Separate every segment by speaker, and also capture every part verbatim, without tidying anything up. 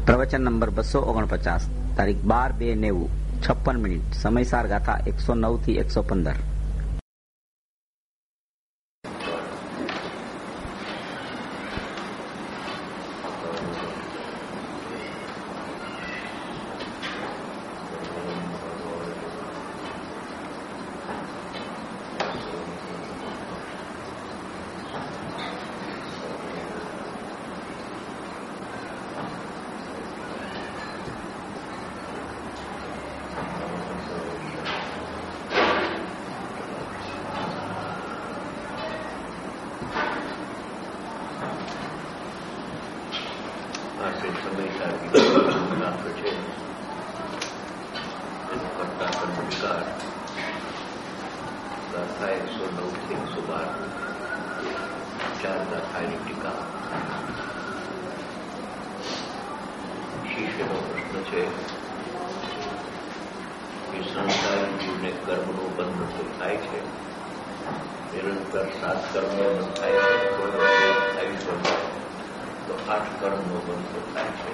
Speaker 1: પ્રવચન નંબર બસો ઓગણપચાસ, તારીખ બાર બે નેવું, છપ્પન મિનિટ. સમયસાર ગાથા એકસો નવ થી એકસો પંદર.
Speaker 2: શિષ્યનો પ્રશ્ન છે કે સંસારી જીવને કર્મનો બંધ તો થાય છે, નિરંતર સાત કર્મનો બંધ થાય છે, તો આઠ કર્મનો બંધ તો થાય છે.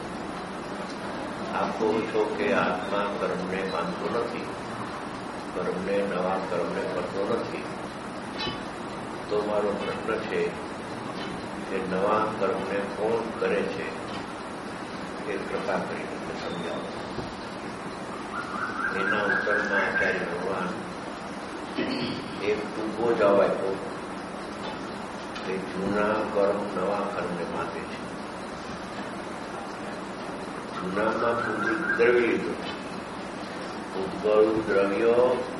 Speaker 2: આપ કહો છો કે આત્મા કર્મને માનતો નથી, કર્મને નવા કર્મને કરતો નથી. તો મારો પ્રશ્ન છે કે નવા કર્મને કોણ કરે છે એ કૃપા કરીને સમજાવો. એના ઉત્તરમાં આચાર્ય ભગવાન એક ટૂંકો જવાબ આપ્યો કે જૂના કર્મ નવા કર્મને માને છે. જૂનામાં પૂરું દ્રવ્ય લીધું, ઉદ્ગળ દ્રવ્ય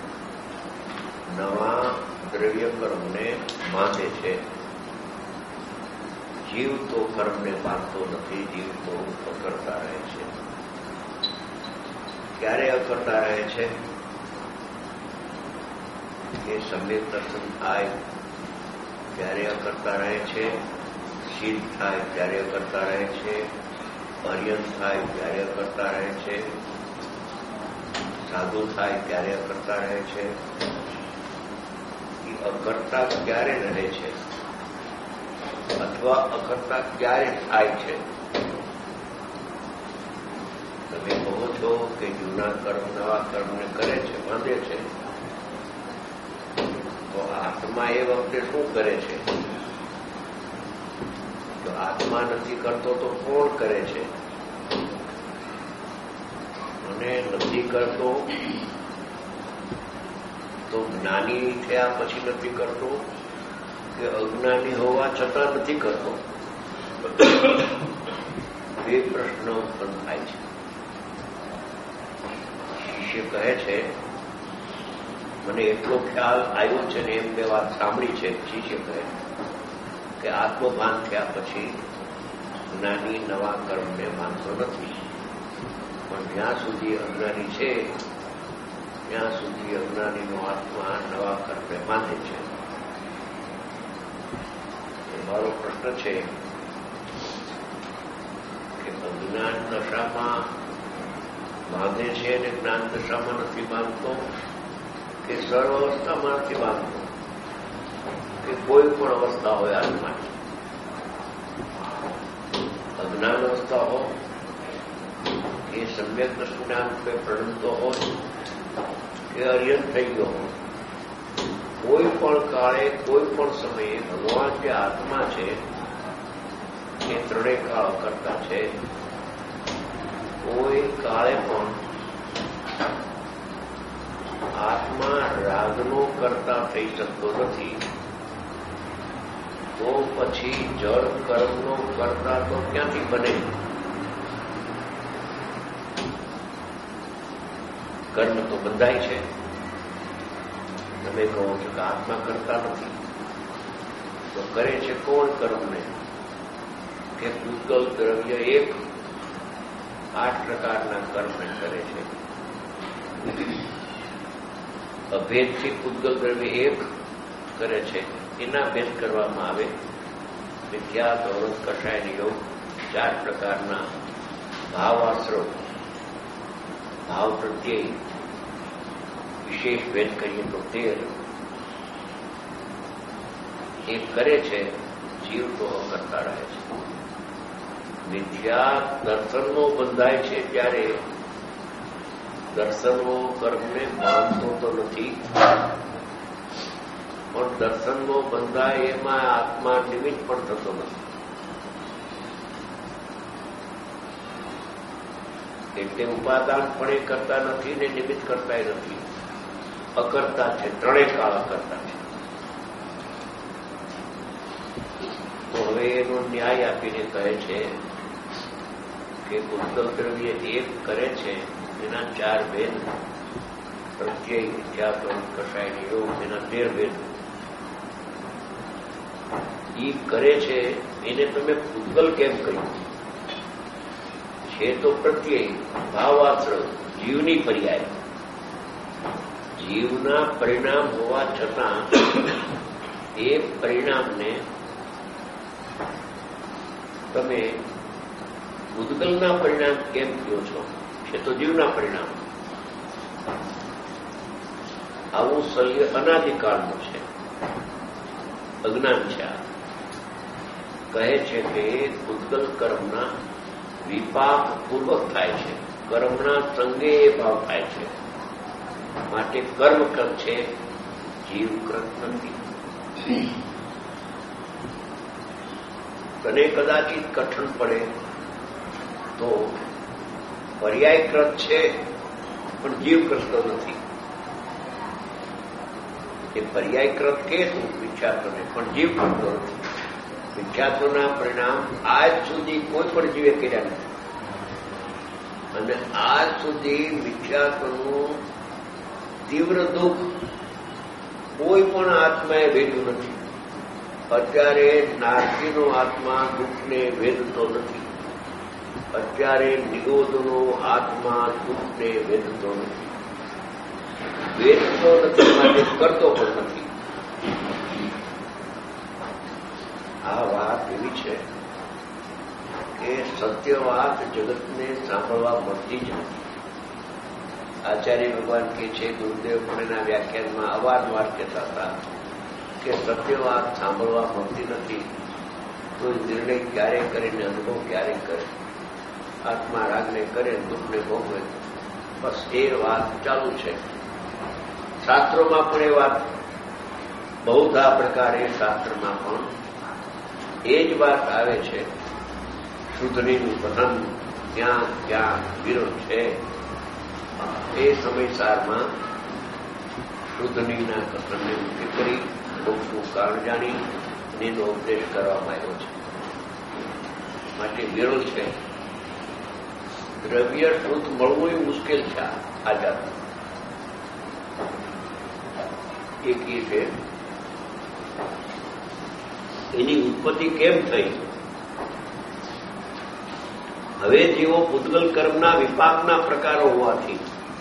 Speaker 2: નવા દ્રવ્ય કર્મને માને છે. જીવ તો કર્મને માનતો નથી, જીવ તો અકર્તા રહે છે. ક્યારે અકર્તા રહે છે? એ સમ્યક દર્શન થાય ત્યારે અકર્તા રહે છે, સિદ્ધ થાય ત્યારે અકર્તા રહે છે, પર્યંત થાય ત્યારે અકર્તા રહે છે, સાધુ થાય ત્યારે અકર્તા રહે છે. એ અકર્તા ક્યારે રહે છે અથવા અકર્તા ક્યારે થાય છે? તમે કહો છો કે જૂના કર્મ નવા કર્મને કરે છે, બાંધે છે, તો આત્મા એ વખતે શું કરે છે? જો આત્મા નથી કરતો તો કોણ કરે છે? અને નથી કરતો તો જ્ઞાની થયા પછી નથી કરતો કે અજ્ઞાની હોવા છતાં નથી કરતો? બે પ્રશ્નો ઉત્પન્ન થાય છે. શિષ્ય કહે છે મને એટલો ખ્યાલ આવ્યો છે ને એમ બે વાત સાંભળી છે. શિષ્ય કહે કે આત્મભાન થયા પછી જ્ઞાની નવા કર્મને માનતો નથી, પણ જ્યાં સુધી અજ્ઞાની છે ત્યાં સુધી અજ્ઞાનીનો આત્મા નવા કર્મને માને છે. મારો પ્રશ્ન છે કે અજ્ઞાન દશામાં માને છે અને જ્ઞાન દશામાં નથી માનતો, કે સર્વ અવસ્થામાં નથી માનતો, કે કોઈ પણ અવસ્થા હોય આત્માની? અજ્ઞાન અવસ્થા હો એ સમ્યક જ્ઞાન કોઈ પ્રણમતો હોય કે અર્યંત થઈ ગયો હોય, કોઈ પણ કાળે કોઈ પણ સમયે ભગવાન જે આત્મા છે એ ત્રણેય કાળ કરતા છે. કોઈ કાળે પણ આત્મા રાગનો કરતા થઈ શકતો નથી, તો પછી જળ કર્મનો કરતા તો ક્યાંથી બને? કર્મ તો બંધાય છે. તમે કહો છો કે આત્મા કરતા નથી, તો કરે છે કોણ કર્મને? કે પૂતગલ દ્રવ્ય એક આઠ પ્રકારના કર્મને કરે છે. અભેદથી પૂતગલ દ્રવ્ય એક કરે છે, એના ભેદ કરવામાં આવે. મિથ્યા, દોરસ, કષાય, યોગ ચાર પ્રકારના ભાવ આશ્રવ, ભાવ પ્રત્યે વિશેષ ભેદ કરીએ તો તેર એ કરે છે. જીવ તો કરતા રહે છે. મિથ્યા દર્શનનો બંધાય છે ત્યારે દર્શનનો કર્મને માનતો તો નથી, પણ દર્શનનો બંધાય એમાં આત્મા નિમિત્ત પણ થતો નથી. એટલે ઉપાદાન પણ એ કરતા નથી ને નિમિત્ત કરતા નથી, અકર્તા છે, ત્રણેય કાળ અકર્તા છે. તો હવે એનો ન્યાય આપીને કહે છે કે પૂતગલ દ્રવ્ય એક કરે છે એના ચાર ભેદ, પ્રત્યય, મિથ્યાત્વ, કષાય યોગ, એના તેર ભેદ. એ કરે છે એને તમે પૂતગલ કેમ કહ્યું? છે તો પ્રત્યય, ભાવાશ્રય, જીવની પર્યાય. જીવના પરિણામ હોવા છતાં એ પરિણામને તમે પૂતગલના પરિણામ કેમ કહો છો? છે તો જીવના પરિણામ. આવું શલ્ય અનાદિકાળનું છે, અજ્ઞાન છે. કહે છે કે પૂતગલ કર્મના વિપાક પૂર્વક થાય છે, કર્મના સંગે એ ભાવ થાય છે. માટે કર્મકૃત છે, જીવકૃત નથી. તને કદાચિત કઠણ પડે તો પર્યાયકૃત છે પણ જીવકૃત તો નથી. એ પર્યાયકૃત કે શું? મિથ્યાત્વને, પણ જીવકૃત તો નથી. મિથ્યાત્વના પરિણામ આજ સુધી કોઈ પણ જીવે કર્યા નથી, અને આજ સુધી મિથ્યાત્વનું તીવ્ર દુઃખ કોઈ પણ આત્માએ વેઠ્યું નથી. અત્યારે નારદીનો આત્મા દુઃખને વેદતો નથી. અત્યારે નિરોધનો આત્મા દુઃખને વેદતો નથી. વેદતો નથી માટે કરતો પણ નથી. આ વાત એવી છે કે સત્ય વાત જગતને સાંભળવા મળતી જ નથી. આચાર્ય ભગવાન કહે છે, ગુરુદેવ પણ એના વ્યાખ્યાનમાં અવારનવાર કહેતા હતા કે સત્ય વાત સાંભળવા મળતી નથી તો નિર્ણય ક્યારે કરીને અનુભવ ક્યારે કરે? આત્મા રાગને કરે, દુઃખને ભોગવે. બસ એ વાત ચાલુ છે. શાસ્ત્રોમાં પણ એ વાત બહુધા પ્રકારે શાસ્ત્રમાં પણ એ જ વાત આવે છે. શુદ્ધનીનું કથન ત્યાં ત્યાં વિરોધ છે. એ સમયસારમાં શુદ્ધનીના કથનને મુક્તિ કરી મોક્ષનું કારણ જાણી એનો ઉપદેશ કરવામાં આવ્યો છે. માટે વિરોધ છે. દ્રવ્ય શુદ્ધ મળવું મુશ્કેલ છે. આ જાત એક એ છે એની ઉત્પત્તિ કેમ થઈ? હવે જેવો પૂતગલ કર્મના વિપાકના પ્રકારો હોવાથી,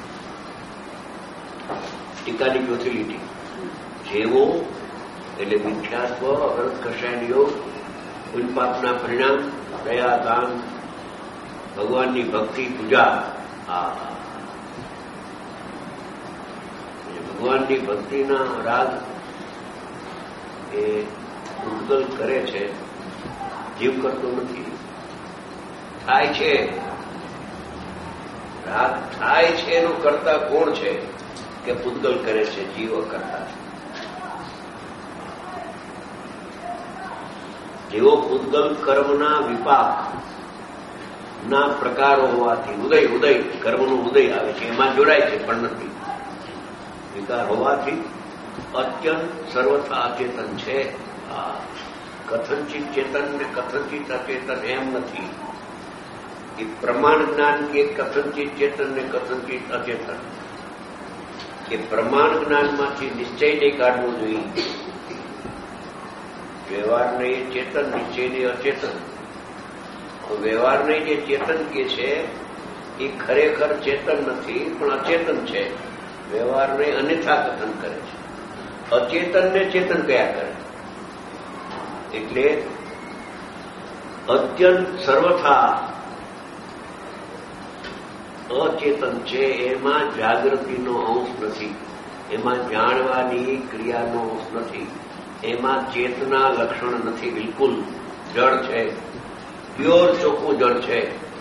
Speaker 2: ટીકાની ચોથી લીટી, જેવો એટલે મિથ્યાત્વ, અવરત, કષાય યોગ, પુણ્યપાપના પરિણામ, દયા, દાન, ભગવાનની ભક્તિ, પૂજા. આ ભગવાનની ભક્તિના રાગ એ પૂતગલ કરે છે, જીવ કરતો નથી. થાય છે રાગ થાય છે એનો કરતા કોણ છે કે પૂતગલ કરે છે, જીવ કરતા છે. જેવો પૂતગલ કર્મના વિપાક ના પ્રકારો હોવાથી ઉદય ઉદય કર્મનો ઉદય આવે છે, એમાં જોડાય છે પણ નથી. વિકાર હોવાથી અત્યંત સર્વથા અચેતન છે. કથનચિત ચેતન ને કથનચિત અચેતન એમ નથી. એ પ્રમાણ જ્ઞાન કે કથનચિત ચેતન ને કથનચિત અચેતન, એ પ્રમાણ જ્ઞાનમાંથી નિશ્ચય નહીં કાઢવો જોઈએ. વ્યવહારને એ ચેતન, નિશ્ચયને અચેતન. વ્યવહારને જે ચેતન કે છે એ ખરેખર ચેતન નથી પણ અચેતન છે. વ્યવહારને અન્યથા કથન કરે છે, અચેતનને ચેતન કયા કરે. એટલે અત્યંત સર્વથા અચેતન છે. એમાં જાગૃતિનો અંશ નથી, એમાં જાણવાની ક્રિયાનો અંશ નથી, એમાં ચેતના લક્ષણ નથી. બિલકુલ જળ છે. પ્યોર ચોખ્ખું જળ છે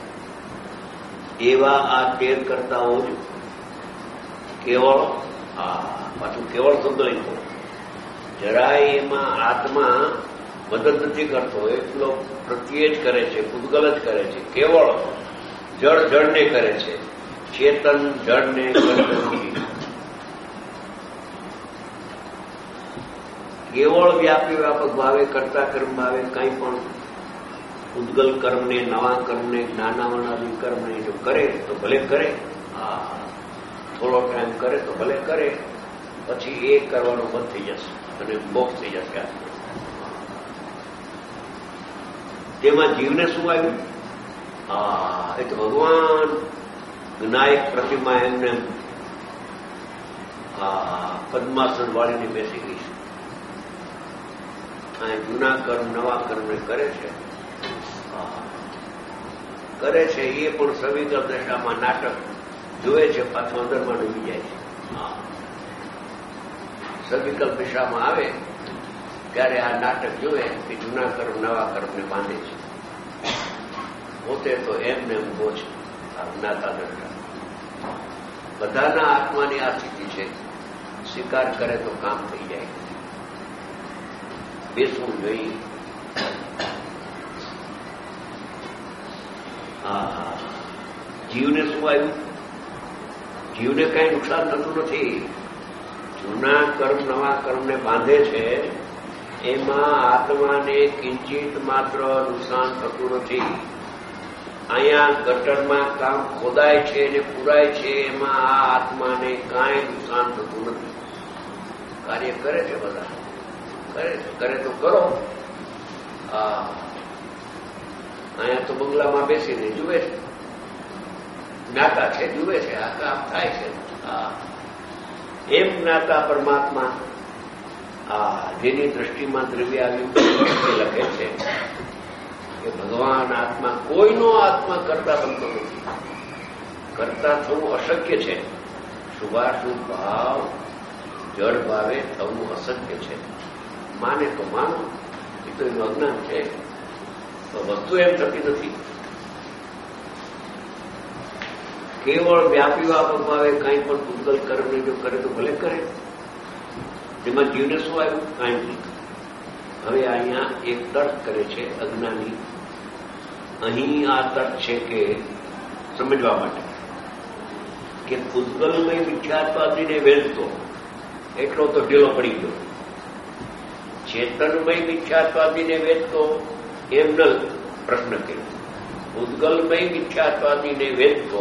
Speaker 2: એવા આ તેર કરતાઓ જ કેવળ આ પાછું કેવળ શબ્દ લખ્યો જરાય એમાં આત્મા મદદ નથી કરતો, એટલો પ્રત્યે જ કરે છે, પૂતગલ જ કરે છે. કેવળ જળ જળને કરે છે, ચેતન જળને કરતો નથી. કેવળ વ્યાપી વ્યાપક ભાવે કરતા કર્મ ભાવે કંઈ પણ ઉદ્ગલ કર્મને, નવા કર્મને, જ્ઞાનાવનાદી કર્મને જો કરે તો ભલે કરે, હા થોડો ટાઈમ કરે તો ભલે કરે, પછી એ કરવાનું બંધ થઈ જશે અને મોક્ષ થઈ જશે. તેમાં જીવને શું આવ્યું? હા એ તો ભગવાન જ્ઞાયક પ્રતિમા એમને પદ્માસન વાળીને બેસી ગઈ છે. આ જૂના કર્મ નવા કર્મને કરે છે, કરે છે એ પણ સવિકલ દશામાં નાટક જોવે છે, પાછું અંદરમાં ડૂબી જાય છે. સવિકલ દિશામાં આવે ત્યારે આ નાટક જોવે કે જૂના કર્મ નવા કર્મને બાંધે છે. પોતે તો એમને ઉભો છે આ જ્ઞાતા દર્શન. બધાના આત્માની આ સ્થિતિ છે. સ્વીકાર કરે તો કામ થઈ જાય. બેસવું જોઈએ. જીવને શું આવ્યું? જીવને કઈ નુકસાન થતું નથી. જૂના કર્મ નવા કર્મને બાંધે છે એમાં આત્માને કિંચિત માત્ર નુકસાન થતું નથી. અહીંયા ગટરમાં કામ ખોદાય છે અને પૂરાય છે એમાં આ આત્માને કાંઈ નુકસાન થતું નથી. કાર્ય કરે છે બધા, કરે કરે તો કરો. અહીંયા તો બંગલામાં બેસીને જુએ છે, જ્ઞાતા છે, જુએ છે, આ કામ થાય છે. એમ જ્ઞાતા પરમાત્મા આ જેની દ્રષ્ટિમાં દ્રવ્ય આવ્યું લખે છે કે ભગવાન આત્મા કોઈનો આત્મા કરતા બનતો નથી. કરતા થવું અશક્ય છે. શુભાશુભ ભાવ જળ ભાવે થવું અશક્ય છે. માને તો માનો, એ તો એનું અજ્ઞાન છે. તો વસ્તુ એમ થતી નથી. કેવળ વ્યાપી વ્યાપક ભાવે કંઈ પણ પૂતગલ કર્મને જો કરે તો ભલે કરે. તેમાં જીવને શું આવ્યું? કાંઈ નહીં. હવે અહીંયા એક તર્ક કરે છે અજ્ઞાની. અહીં આ તર્ક છે કે સમજવા માટે કે પૂતગલમય મિથ્યાત્વાદીને વેચતો એટલો તો ઢીલો પડી ગયો. ચેતનમય મિથ્યાત્વાદીને વેચતો એમ ન પ્રશ્ન કર્યો. પૂતગલમય મિથ્યાત્વાદીને વેચતો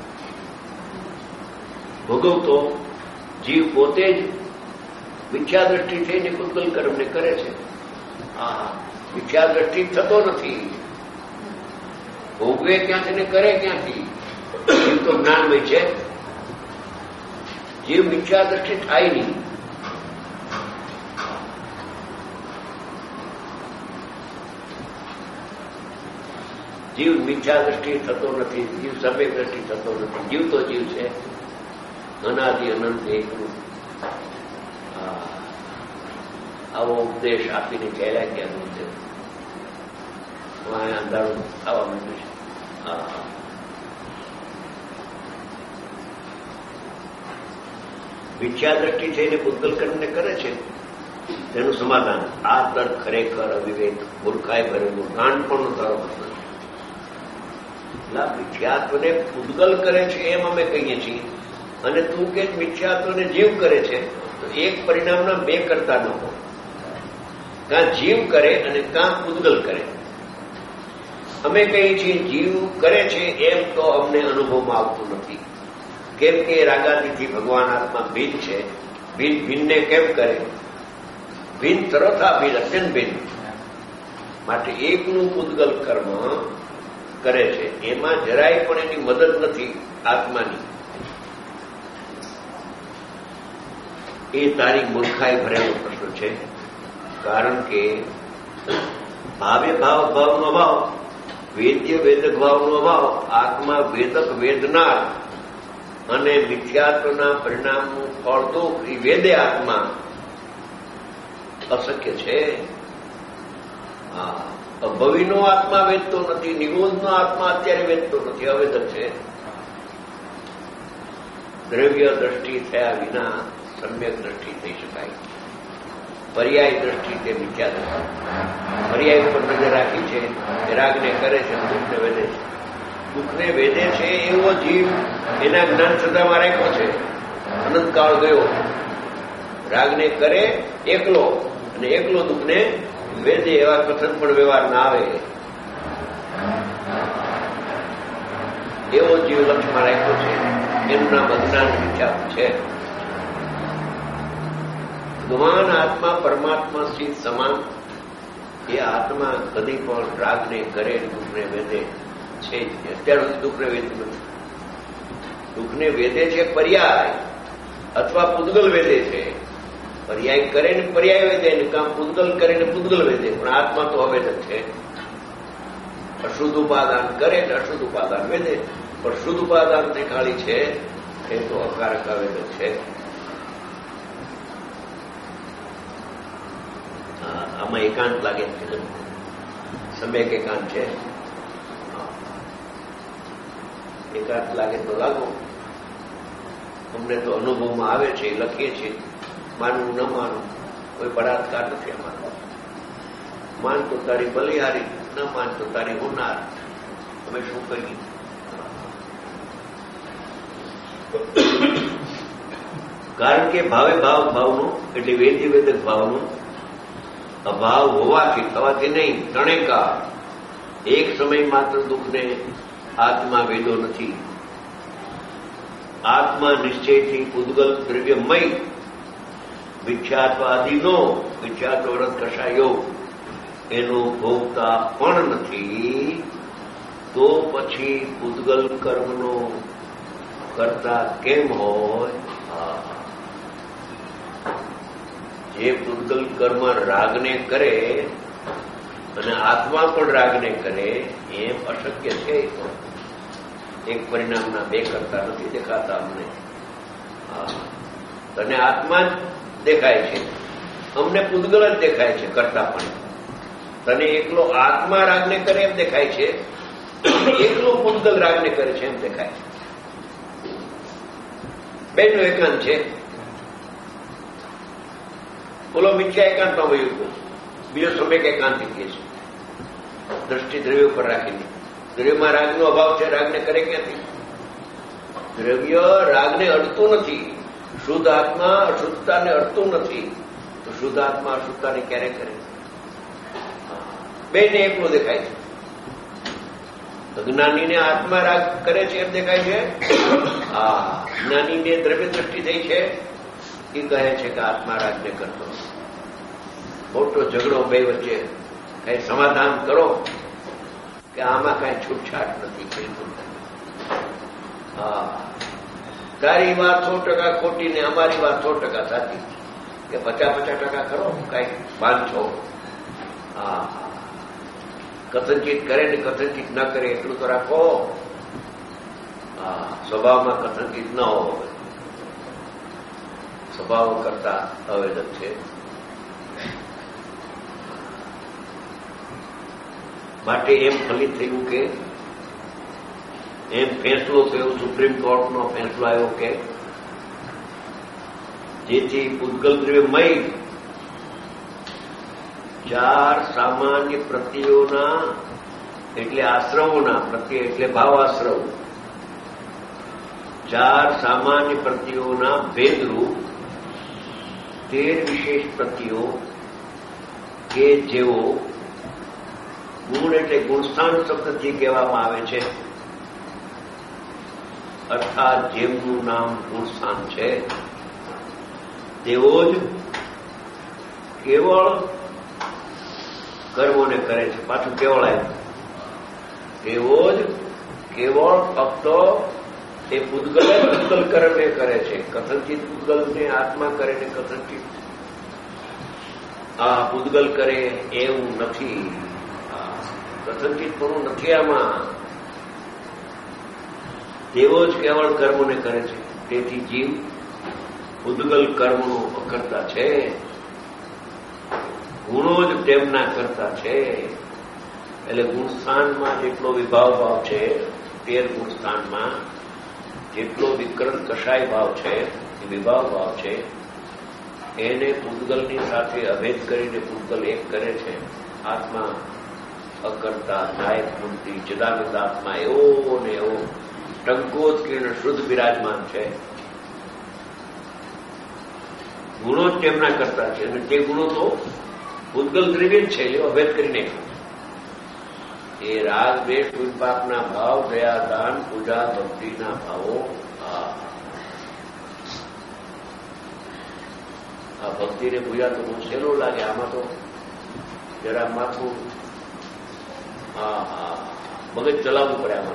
Speaker 2: ભોગવતો જીવ પોતે જ મિથ્યા દ્રષ્ટિ થઈને પૂતગલ કર્મને કરે છે. આ મિથ્યા દ્રષ્ટિ થતો નથી. ભોગવે ક્યાંથી ને કરે ક્યાંથી? જીવ તો જ્ઞાનમય છે. જીવ મિથ્યા દ્રષ્ટિ થાય નહીં. જીવ મિથ્યા દ્રષ્ટિ થતો નથી. જીવ સમ્યક દ્રષ્ટિ થતો નથી. જીવ તો જીવ છે, અનાદિ અનંત એકરૂપ. આવો ઉપદેશ આપીને ચાલ્યા ગયા છે. અંધારું થવા માંડ્યું છે. મિથ્યા દ્રષ્ટિ થઈને પૂતગલ કર્મને કરે છે તેનું સમાધાન આ તર્ક ખરેખર અવિવેક મૂર્ખાઈ ભરેલું નાનપણનો તારો પ્રશ્ન છે. મિથ્યાત્વને પૂતગલ કરે છે એમ અમે કહીએ છીએ, અને તું કે મિથ્યાત્વને જીવ કરે છે, તો એક પરિણામના બે કરતા ન હોય. કાં જીવ કરે અને કાં પૂતગલ કરે. અમે કહીએ છીએ જીવ કરે છે એમ તો અમને અનુભવમાં આવતું નથી. કેમ કે રાગાદિથી ભગવાન આત્મા ભિન્ન છે. ભિન્ન ભિન્નને કેમ કરે? ભિન્ન તરથા ભિન્ન, અત્યંત ભિન્ન. માટે એકનું પૂતગલ કર્મ કરે છે એમાં જરાય પણ એની મદદ નથી આત્માની. એ તારી મૂર્ખાઈ ભરેલો પ્રશ્ન છે. કારણ કે ભાવે ભાવ ભાવનો અભાવ, વેદ્ય વેદક ભાવનો અભાવ, આત્મા વેદક વેદનાર અને મિથ્યાત્વના પરિણામનું ફળ દુઃખ એ વેદે આત્મા અશક્ય છે. હા, ભવિનો આત્મા વેદતો નથી, નિગોદનો આત્મા અત્યારે વેદતો નથી, અવેદક છે. દ્રવ્ય દ્રષ્ટિ થયા વિના સમ્યક દ્રષ્ટિ થઈ શકાય. પર્યાય દ્રષ્ટિ તે મિથ્યા દ્રષ્ટિ. પર્યાય ઉપર નજર રાખી છે, એ રાગને કરે છે, દુઃખને વેદે છે. દુઃખને વેદે છે એવો જીવ એના જ્ઞાન શ્રદ્ધામાં રાખ્યો છે. અનંતકાળ ગયો, રાગને કરે એકલો અને એકલો દુઃખને વેદે, એવા કથન પણ વ્યવહાર ના આવે એવો જીવ લક્ષ્યમાં રાખ્યો છે. એનું નામ અજ્ઞાન વિખ્યાત છે. ભગવાન આત્મા પરમાત્મા સ્થિત સમાન એ આત્મા કદી પણ રાગને કરે દુઃખને વેદે છે. અત્યાર સુધી દુઃખને વેદતું નથી. દુઃખને વેદે છે પર્યાય અથવા પૂદગલ વેદે છે. પર્યાય કરે ને પર્યાય વેદે ને કામ પૂદગલ કરે ને પૂદગલ વેદે, પણ આત્મા તો અવેદક છે. અશુદ્ધ ઉપાદાન કરે ને અશુદ્ધ ઉપાદાન વેદે, પણ શુદ્ધ ઉપાદાન તે ખાલી છે એ તો અકારક અવેદક છે. આમાં એકાંત લાગે છે, સમ્યક એકાંત છે. એકાંત લાગે તો લાગો. અમને તો અનુભવમાં આવે છે, લખીએ છીએ. માનવું ન માનવું કોઈ બળાત્કાર નથી અમારો. માન તો તારી બલિહારી, ન માન તો તારી હોનાર. અમે શું કહીએ? કારણ કે ભાવે ભાવ ભાવનો એટલે વેદી વેદક ભાવનો અભાવ હોવાથી, થવાથી નહીં, ત્રણેકા એક સમય માત્ર દુઃખને આત્મા વેદો નથી. આત્મા નિશ્ચયથી પૂદગલ દ્રવ્યમય વિખ્યાત્વાદીનો વિખ્યાત વ્રત કશાયો એનો ભોગતા પણ નથી. તો પછી પૂદગલ કર્મનો કરતા કેમ હોય? જે પૂદગલ કર્મ રાગને કરે અને આત્મા પણ રાગને કરે એમ અશક્ય છે. એક પરિણામના બે કરતા નથી દેખાતા અમને. તને આત્મા જ દેખાય છે, અમને પૂદગલ જ દેખાય છે કરતા પણ. તને એકલો આત્મા રાગને કરે એમ દેખાય છે, એકલો પૂદગલ રાગને કરે છે એમ દેખાય છે. બેનું એકાંત છે. બોલો મિથ્યા એકાંતમાં વયું હતું, બીજો સમ્યક એકાંત કહે છે. દ્રષ્ટિ દ્રવ્ય ઉપર રાખીને. દ્રવ્યમાં રાગનો અભાવ છે, રાગને કરે ક્યાંથી? દ્રવ્ય રાગને અડતું નથી. શુદ્ધ આત્મા અશુદ્ધતાને અડતું નથી, તો શુદ્ધ આત્મા અશુદ્ધતાને ક્યારે કરે? બેને એકલો દેખાય છે. જ્ઞાનીને આત્મા રાગ કરે છે એમ દેખાય છે. હા, જ્ઞાનીને દ્રવ્ય દ્રષ્ટિ થઈ છે, એ કહે છે કે આત્મા રાજને કરતો. મોટો ઝઘડો બે વચ્ચે. કઈ સમાધાન કરો કે આમાં કઈ છૂટછાટ નથી. બિલકુલ. હા, તારી વાત સો ટકા ખોટી ને અમારી વાત સો ટકા સાચી, કે પચાસ પચાસ ટકા કરો, કઈ બાંધો. હા, કથનચિત કરે ને કથનચિત ન કરે એટલું તો રાખો. હા, સ્વભાવમાં કથનચિત ન હોય, સ્વભાવ કરતા અવેદક છે. માટે એમ ફલિત થયું કે એમ ફેંસલો થયો, સુપ્રીમ કોર્ટનો ફેંસલો આવ્યો કે જેથી પૂદગલ દ્રવ્યમય ચાર સામાન્ય પ્રત્યયોના એટલે આશ્રવોના પ્રત્યય એટલે ભાવાશ્રવ, ચાર સામાન્ય પ્રત્યયોના ભેદરૂપ તેર વિશેષ પ્રત્યયો કે જેઓ ગુણ એટલે ગુણસ્થાન શબ્દથી કહેવામાં આવે છે, અર્થાત જેમનું નામ ગુણસ્થાન છે તેઓ જ કેવળ કર્મોને કરે છે. પાછું કેવળ આવ્યું. તેઓ જ કેવળ ફક્ત એ પૂદગલ પૂદગલ કર્મને કરે છે. કથનચિત પૂદગલને આત્મા કરે ને કથનચિત આ પૂદગલ કરે એવું નથી. કથનચિત પણ નથી આમાં. તેઓ જ કેવળ કર્મોને કરે છે. તેથી જીવ પૂદગલ કર્મનો અકર્તા છે, ગુણો જ તેમના કરતા છે. એટલે ગુણસ્થાનમાં જેટલો વિભાવ ભાવ છે, તેર ગુણસ્થાનમાં જેટલો વિકૃત કષાય ભાવ છે, એ વિભાવ ભાવ છે, એને પૂતગલની સાથે અભેદ કરીને પૂતગલ એક કરે છે. આત્મા અકર્તા નાયક મૂર્તિ ચિદાનંદ આત્મા એવો ને એવો ટંકોત્કીર્ણ શુદ્ધ બિરાજમાન છે. ગુણો જ તેમના કરતા છે અને તે ગુણો તો પૂતગલ દ્રવ્ય જ છે, એવો અભેદ કરીને એ રાગ દ્વેષ વિપાકના ભાવ, દયા દાન પૂજા ભક્તિના ભાવો. આ ભક્તિને પૂજા તો બહુ સહેલો લાગે, આમાં તો જરા માથું હા હા મગજ ચલાવવું પડે. આમાં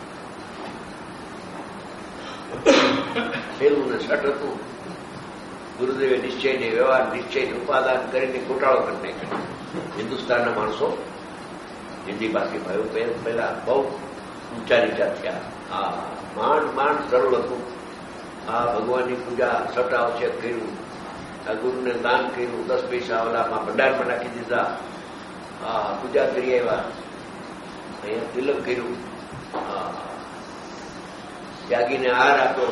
Speaker 2: સહેલું ને છઠ હતું. ગુરુદેવે નિશ્ચયને વ્યવહાર નિશ્ચયને ઉપાદાન કરીને ગોટાળો કરી નાખ્યો. હિન્દુસ્તાનના માણસો હિન્દી ભાષી ભાઈઓ પહેલા બહુ ઊંચા નીચા થયા. હા માંડ માંડ સરળ હતું. આ ભગવાનની પૂજા છઠ અવચેત કર્યું, આ ગુરુને દાન કર્યું, દસ પૈસા ઓલામાં ભંડારમાં નાખી દીધા, હા પૂજા કરી આવ્યા, અહીંયા તિલક કર્યું, હા ત્યાગીને હાર આપ્યો.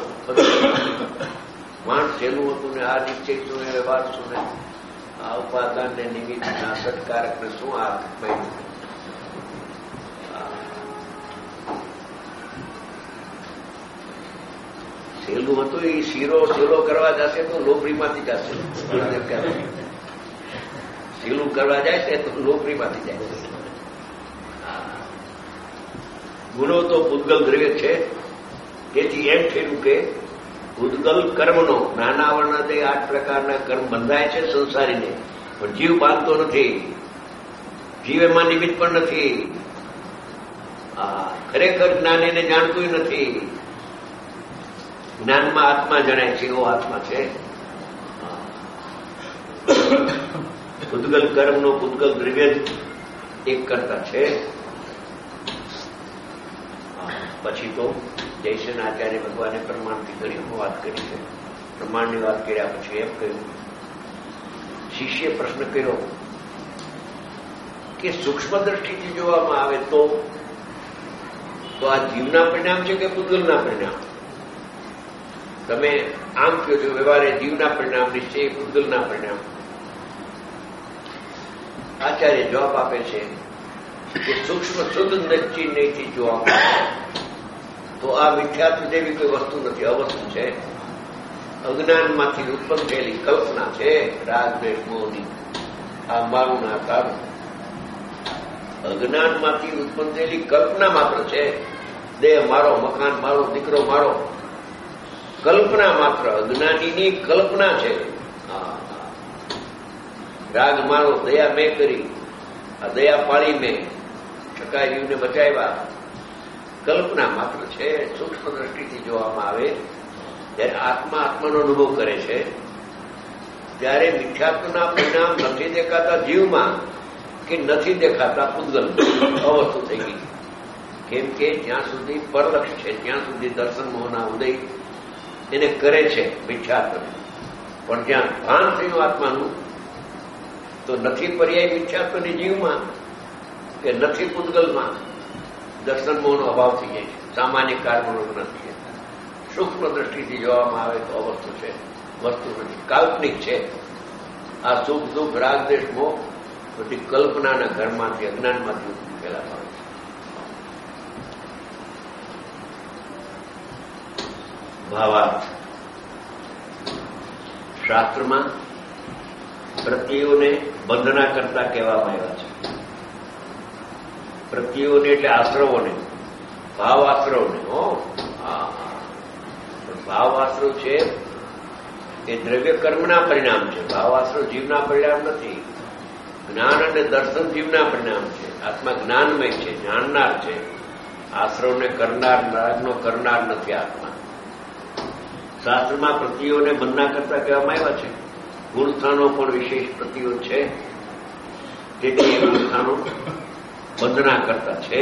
Speaker 2: માંડ સહેલું હતું ને આ નિશ્ચય શું ને વ્યવહાર શું ને આ ઉપાદાન ને નિમિત્ત આ સત્કારક ને શું આ બન્યું. સહેલું હતું એ શીરો સહેલો કરવા જશે તો લોભરીમાંથી જશે. સહેલું કરવા જાય છે તો લોભરીમાંથી જાય છે. ગુનો તો પૂતગલ દ્રવ્ય છે. તેથી એમ થયું કે પૂતગલ કર્મનો નાના વર્ણને આઠ પ્રકારના કર્મ બંધાય છે સંસારીને, પણ જીવ બાંધતો નથી. જીવ એમાં નિમિત્ત પણ નથી. ખરેખર જ્ઞાન એને જાણતું નથી. જ્ઞાનમાં આત્મા જણાય છે, એવો આત્મા છે. પૂતગલ કર્મનો પૂતગલ દ્રવ્ય એક કરતા છે. પછી તો જયસેન આચાર્ય ભગવાને પ્રમાણથી ઘણી વાત કરી છે. પ્રમાણની વાત કર્યા પછી એમ કહ્યું, શિષ્ય પ્રશ્ન કર્યો કે સૂક્ષ્મ દ્રષ્ટિથી જોવામાં આવે તો તો આ જીવના પરિણામ છે કે પૂતગલના પરિણામ? તમે આમ કહો છો વ્યવહારે જીવના પરિણામ, નિશ્ચય પૂતગલના પરિણામ. આચાર્ય જવાબ આપે છે કે સૂક્ષ્મ શુદ્ધ નિશ્ચયથી જોવામાં આવે તો આ મિથ્યાત્વ જેવી કોઈ વસ્તુ નથી, અવસ્તુ છે. અજ્ઞાનમાંથી ઉત્પન્ન થયેલી કલ્પના છે. રાગ દ્વેષ મોહની આ મારું ના તારું અજ્ઞાનમાંથી ઉત્પન્ન થયેલી કલ્પના માત્ર છે. દેહ મારો, મકાન મારો, દીકરો મારો, કલ્પના માત્ર, અજ્ઞાનીની કલ્પના છે. રાગ મારો, દયા મેં કરી, આ દયા પાળી મેં છકાય જીવને બચાવ્યા, કલ્પના માત્ર છે. સૂક્ષ્મ દ્રષ્ટિથી જોવામાં આવે જ્યારે આત્મા આત્માનો અનુભવ કરે છે ત્યારે મિથ્યાત્વના પરિણામ નથી દેખાતા જીવમાં કે નથી દેખાતા પૂતગલ અવસ્તુ થઈ ગઈ. કેમ કે જ્યાં સુધી પરલક્ષ છે ત્યાં સુધી દર્શન મોહના ઉદય એને કરે છે મિથ્યાત્વ, પણ જ્યાં ભાન થયું આત્માનું તો નથી પર્યાય મિથ્યાત્વની જીવમાં કે નથી પૂતગલમાં. દર્શન મોહનો અભાવ થઈ જાય છે. સામાન્ય કારણો નથી. સૂક્ષ્મ દ્રષ્ટિથી જોવામાં આવે તો અવસ્તુ છે, વસ્તુ નથી, કાલ્પનિક છે. આ સુખ દુઃખ રાગ દ્વેષ મોહ બધી કલ્પનાના ઘરમાંથી અજ્ઞાનમાંથી ઉઠેલા ભાવ છે. ભાવાર્થ શાસ્ત્રમાં પ્રત્યયોને બંધના કરતા કહેવામાં આવ્યા છે. પ્રત્યયોને એટલે આશ્રવોને, ભાવ આશ્રવને. હો ભાવ આશ્રવ છે એ દ્રવ્ય કર્મના પરિણામ છે. ભાવ આશ્રવ જીવના પરિણામ નથી. જ્ઞાન અને દર્શન જીવના પરિણામ છે. આત્મા જ્ઞાનમય છે, જાણનાર છે. આશ્રવને કરનાર, રાગનો કરનાર નથી આત્મા. શાસ્ત્રમાં પ્રત્યયોને બંધના કરતા કહેવામાં આવ્યા છે. ગુણસ્થાનો પણ વિશેષ પ્રત્યયો છે, તેથી એ ગુણસ્થાનો બંધના કરતા છે.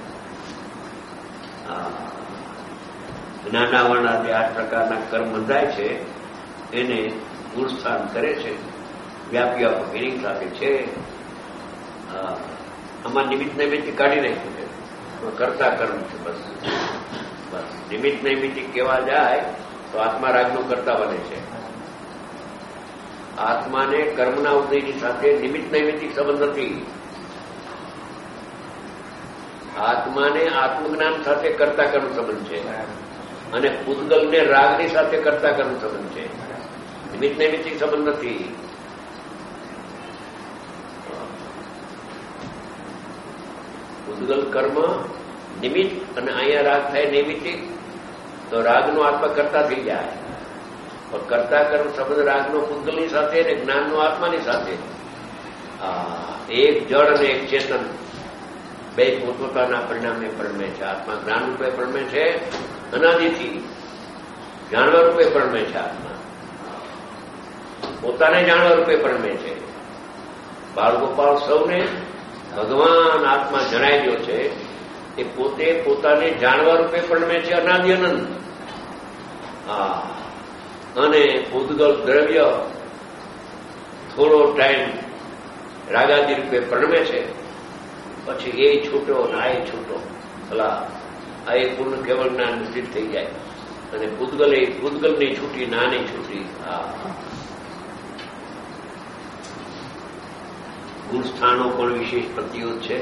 Speaker 2: જ્ઞાનાવરણાથી આઠ પ્રકારના કર્મ બંધાય છે એને ગુણસ્થાન કરે છે. વ્યાપી વ્યાપક મિનિંગ સાથે છે. આમાં નિમિત્ત નૈમિત્તિક કાઢી નાખ્યું છે, કરતા કર્મ છે. બસ બસ નિમિત્ત નૈમિત્તિક કેવા જાય તો આત્મા રાગનો કરતા બને છે. આત્માને કર્મના ઉદયની સાથે નિમિત્ત નૈમિત્તિક સંબંધ નથી. આત્માને આત્મજ્ઞાન સાથે કરતા કર્મ સંબંધ છે અને પૂતગલને રાગની સાથે કરતા કર્મ સંબંધ છે. નિમિત્ત નૈમિત્તિક સંબંધ નથી. પૂતગલ કર્મ નિમિત્ત અને અહીંયા રાગ થાય નૈમિત્તિક, તો રાગનો આત્મા કરતા થઈ જાય. પણ કરતા કર્મ સંબંધ રાગનો પૂતગલની સાથે અને જ્ઞાનનો આત્માની સાથે. એક જળ અને એક ચેતન બે પોતપોતાના પરિણામે પરમે છે. આત્મા જ્ઞાન રૂપે પરમે છે, અનાદિથી જાણવા રૂપે પરમે છે. આત્મા પોતાને જાણવા રૂપે પરમે છે. બાળગોપાલ સૌને ભગવાન આત્મા જણાઈ ગયો છે. એ પોતે પોતાને જાણવા રૂપે પરમે છે, અનાદિ અનંત. હા, અને પૂતગલ દ્રવ્ય થોડો ટાઈમ રાગાદી રૂપે પરમે છે, પછી એ છૂટો ને આ એ છૂટો. ભલા આ એ પૂર્ણ કેવળ જ્ઞાન નિશ્ચિત થઈ જાય અને પૂતગલ એ પૂતગલની છૂટી, નાની છૂટી. હા, ગુણસ્થાનો પણ વિશેષ પ્રતિયોગ છે.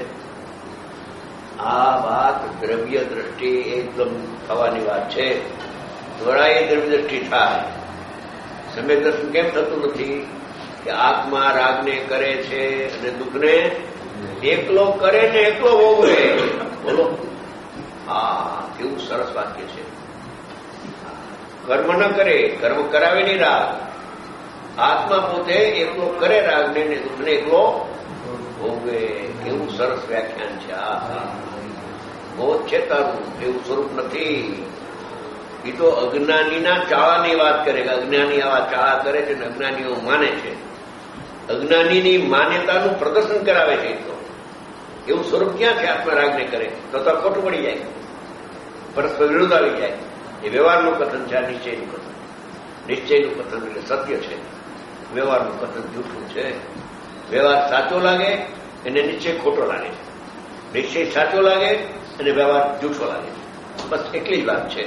Speaker 2: આ વાત દ્રવ્ય દ્રષ્ટિ એકદમ થવાની વાત છે. દ્વારા એ દ્રવ્ય દ્રષ્ટિ થાય. સમ્યક દર્શન કેમ થતું નથી કે આત્મા રાગને કરે છે અને દુઃખને એકલો કરે ને એકલો ભોગવે. બોલો, હા, કેવું સરસ વાક્ય છે. કર્મ ન કરે, કર્મ કરાવે નહીં રાગ. આત્મા પોતે એકલો કરે રાગને ને દુઃખને એકલો ભોગવે. કેવું સરસ વ્યાખ્યાન છે. આ બોધ છે તારું, એવું સ્વરૂપ નથી. એ તો અજ્ઞાનીના ચાળાની વાત કરે કે અજ્ઞાની આવા ચાળા કરે છે ને અજ્ઞાનીઓ માને છે. અજ્ઞાનીની માન્યતાનું પ્રદર્શન કરાવે છે. તો એવું સ્વરૂપ ક્યાં છે આત્મા રાગને કરે? તો તો ખોટું પડી જાય, પરસ્પર વિરોધ આવી જાય. એ વ્યવહારનું કથન છે, આ નિશ્ચયનું કથન. નિશ્ચયનું કથન એટલે સત્ય છે, વ્યવહારનું કથન જૂઠું છે. વ્યવહાર સાચો લાગે એને નિશ્ચય ખોટો લાગે છે, નિશ્ચય સાચો લાગે અને વ્યવહાર જૂઠો લાગે છે. બસ એટલી જ વાત છે.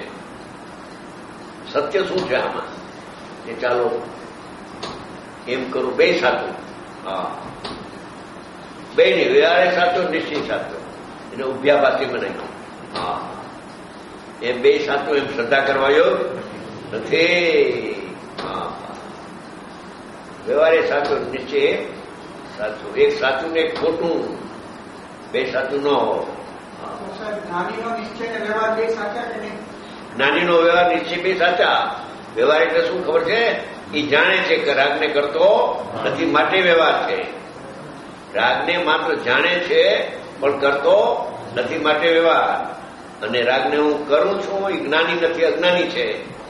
Speaker 2: સત્ય શું છે આમાં? કે ચાલો એમ કરું, બે સાચું. હા, બે ને વ્યવહારે સાચો, નિશ્ચય સાચો, એને ઉભ્યા પાસે બનાવ્યો. હા, એમ બે સાચું એમ શ્રદ્ધા કરવાયો નથી. હા, વ્યવહારે સાચો, નિશ્ચય સાચું. એક સાચું ને એક ખોટું, બે સાચું ન હોય.
Speaker 3: જ્ઞાનીનો નિશ્ચય ને વ્યવહાર બે સાચા કે નહીં?
Speaker 2: જ્ઞાનીનો વ્યવહાર નિશ્ચય બે સાચા. વ્યવહાર એટલે શું ખબર છે? એ જાણે છે કે રાગને કરતો નથી માટે વ્યવહાર છે. રાગને માત્ર જાણે છે પણ કરતો નથી માટે વ્યવહાર. અને રાગને હું કરું છું એ જ્ઞાની નથી, અજ્ઞાની છે.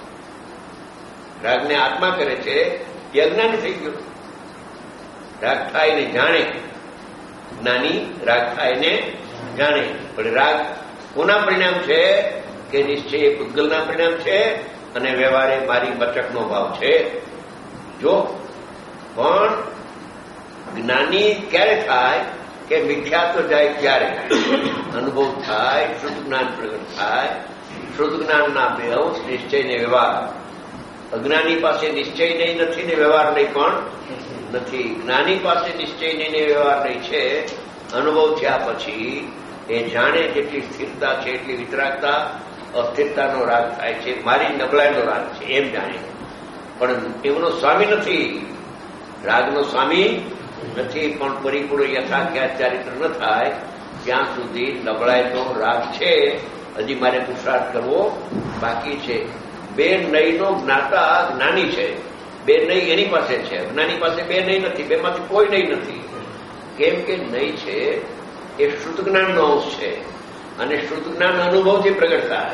Speaker 2: રાગને આત્મા કરે છે એ અજ્ઞાની થઈ ગયો. રાગ થાય ને જાણે, જ્ઞાની રાગ થાય ને જાણે. પણ રાગ કોના પરિણામ છે? કે નિશ્ચય એ પૂતગલના પરિણામ છે અને વ્યવહારે મારી બચકનો ભાવ છે. જો પણ જ્ઞાની ક્યારે થાય? કે મિથ્યાત્વ જાય ત્યારે અનુભવ થાય, શુદ્ધ જ્ઞાન પ્રગટ થાય. શુદ્ધ જ્ઞાનના બે અંશ, નિશ્ચય ને વ્યવહાર. અજ્ઞાની પાસે નિશ્ચય નહીં નથી ને વ્યવહાર નહીં પણ નથી. જ્ઞાની પાસે નિશ્ચય નહીં ને વ્યવહાર નહીં છે. અનુભવ થયા પછી એ જાણે જેટલી સ્થિરતા છે એટલી વિતરાગતા, અસ્થિરતાનો રાગ થાય છે. મારી નબળાઈનો રાગ છે એમ જાણે, પણ એમનો સ્વામી નથી, રાગનો સ્વામી નથી. પણ પરિપૂર્ણ યથાખ્યાત ચારિત્ર ન થાય ત્યાં સુધી નબળાઈનો રાગ છે. હજી મારે પુરુષાર્થ કરવો બાકી છે. બે નયનો જ્ઞાતા જ્ઞાની છે, બે નય એની પાસે છે. જ્ઞાની પાસે બે નય નથી, બેમાંથી કોઈ નય નથી. કેમ કે નય છે એ શુદ્ધ જ્ઞાનનો અંશ છે અને શુદ્ધ જ્ઞાન અનુભવથી પ્રગટ થાય.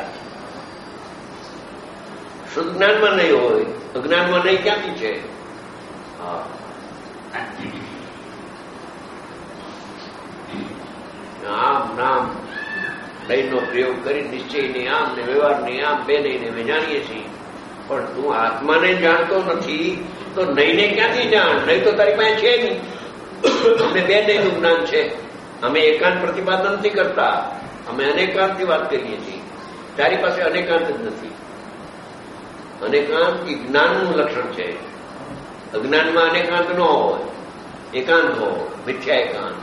Speaker 2: શુદ્ધ જ્ઞાનમાં નહીં હોય, અજ્ઞાનમાં નહીં ક્યાંથી છે? હા, આમ નામ નયનો પ્રયોગ કરી નિશ્ચયની આમ ને વ્યવહારની આમ બે નયને અમે જાણીએ છીએ. પણ તું આત્માને જાણતો નથી તો નયને ક્યાંથી જાણ? નહીં તો તારી પાસે છે નહીં. અમને બે નયનું જ્ઞાન છે. અમે એકાંત પ્રતિપાદન નથી કરતા, અમે અનેકાંતની વાત કરીએ છીએ. તારી પાસે અનેકાંત જ નથી. અનેકાંત એ જ્ઞાનનું લક્ષણ છે. અજ્ઞાનમાં અનેકાંત ન હોય, એકાંત હોય, મિથ્યા એકાંત.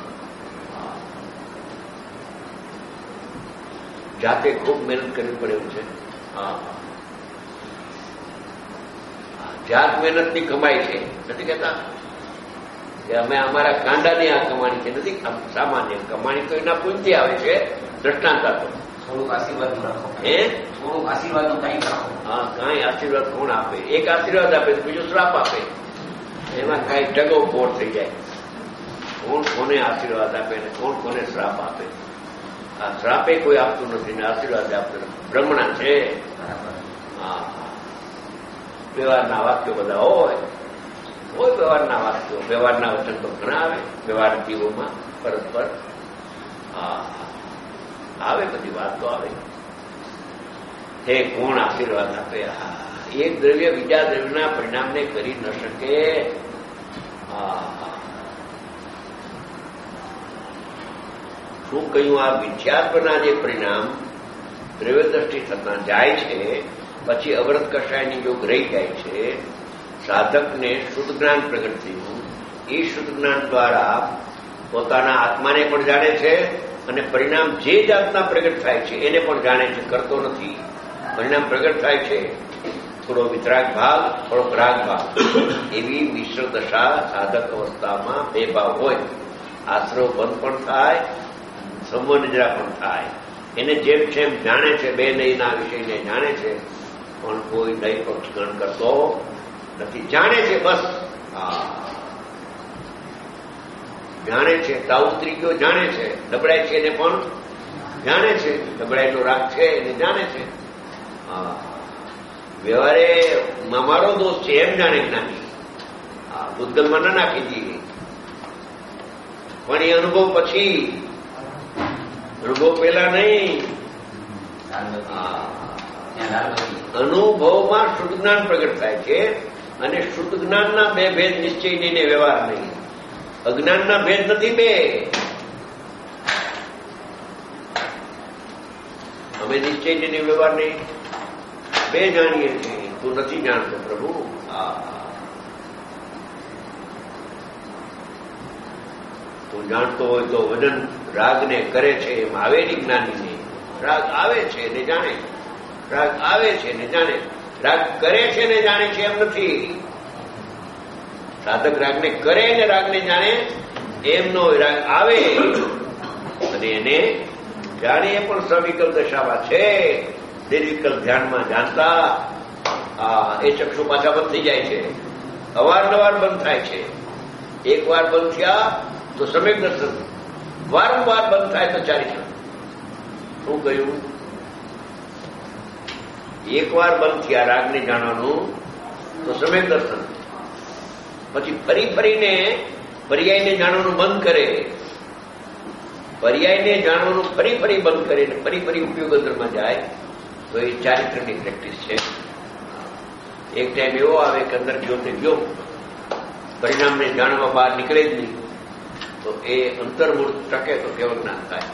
Speaker 2: જાતે ખૂબ મહેનત કરવી પડે એવું છે. હા, જાત મહેનતની કમાઈ છે. નથી કહેતા કે અમે અમારા કાંડાની આ કમાણી છે. નથી સામાન્ય કમાણી તો એના પુણ્યથી આવે છે. દ્રષ્ટાંત આપો.
Speaker 4: થોડુંક આશીર્વાદ રાખો.
Speaker 2: હે
Speaker 4: થોડુંક આશીર્વાદ નું કઈ રાખો.
Speaker 2: હા, કાંઈ આશીર્વાદ કોણ આપે? એક આશીર્વાદ આપે બીજો શ્રાપ આપે. એમાં કાંઈ ટગો પોર થઈ જાય. કોણ કોને આશીર્વાદ આપે ને કોણ કોને શ્રાપ આપે? આ શ્રાપે કોઈ આપતું નથી ને આશીર્વાદ આપતું નથી. બ્રહ્મણા છે. હા, વ્યવહારના વાક્યો બધા હોય હોય વ્યવહારના વાક્યો, વ્યવહારના વચન તો ઘણા આવે વ્યવહાર જીવોમાં પરસ્પર. હા, આવે બધી વાત તો આવે. હે કોણ આશીર્વાદ આપે? હા, એક દ્રવ્ય બીજા દ્રવ્યના પરિણામને કરી ન શકે. હા, શું કહ્યું? આ મિથ્યાત્વના જે પરિણામ દ્રવ્ય દ્રષ્ટિ થતા જાય છે, પછી અવરત કષાયની યોગ રહી જાય છે. સાધકને શુદ્ધ જ્ઞાન પ્રગટ થયું. એ શુદ્ધ જ્ઞાન દ્વારા પોતાના આત્માને પણ જાણે છે અને પરિણામ જે જાતના પ્રગટ થાય છે એને પણ જાણે છે. કરતો નથી. પરિણામ પ્રગટ થાય છે. થોડો વિતરાગ ભાગ, થોડોક રાગ ભાગ, એવી મિશ્ર દશા સાધક અવસ્થામાં બે ભાવ હોય. આશ્રવ બંધ પણ થાય, સંવનિદ્રા પણ થાય. એને જેમ જેમ જાણે છે, બે નહીંના વિષયને જાણે છે, પણ કોઈ નહી પક્ષ ગણ કરતો નથી. જાણે છે બસ. હા, જાણે છે. તાવ ઉતરી ગયો જાણે છે. નબળાઈ છે એને પણ જાણે છે. નબળાઈનો રાગ છે એને જાણે છે. હા, વ્યવહારે મારો દોષ છે એમ જાણે જ્ઞાની. હા, ભૂતગલમાં ના નાખી દઈએ. પણ એ અનુભવ પછી, અનુભવ પેલા નહીં. અનુભવમાં શુદ્ધ જ્ઞાન પ્રગટ થાય છે અને શુદ્ધ જ્ઞાનના બે ભેદ નિશ્ચય નહીં ને વ્યવહાર નહીં. અજ્ઞાનના ભેદ નથી બે. અમે નિશ્ચય નહીં ને વ્યવહાર નહીં બે જાણીએ છીએ. તું નથી જાણતો પ્રભુ. હા, તું જાણતો હોય તો વજન રાગને કરે છે એમ આવે નહીં. જ્ઞાનીને રાગ આવે છે ને જાણે, રાગ આવે છે ને જાણે. રાગ કરે છે ને જાણે છે એમ નથી. સાધક રાગને કરે ને રાગને જાણે એમ ન હોય. રાગ આવે અને એને જાણે એ પણ સવિકલ્પ દશામાં છે. નિર્વિકલ્પ ધ્યાનમાં જાણતા એ ચક્ષુ પાછા બંધ થઈ જાય છે. અવારનવાર બંધ થાય છે. એક વાર બંધ થયા તો સમ્યક દર્શન, વારંવાર બંધ થાય તો ચારિત્ર. શું કહ્યું? એક વાર બંધ થયા રાગને જાણવાનું તો સમ્યક દર્શન. પછી ફરી ફરીને પર્યાયને જાણવાનું બંધ કરે. પર્યાયને જાણવાનું ફરી ફરી બંધ કરે ને ફરી ફરી ઉપયોગ અંદરમાં જાય તો એ ચારિત્રની પ્રેક્ટિસ છે. એક ટાઈમ એવો આવે કે અંદર ગયો તે ગયો, પરિણામને જાણવા બહાર નીકળે જ નહીં, તો એ અંતર્મૂર્ત ટકે તો કેવળ જ્ઞાન થાય.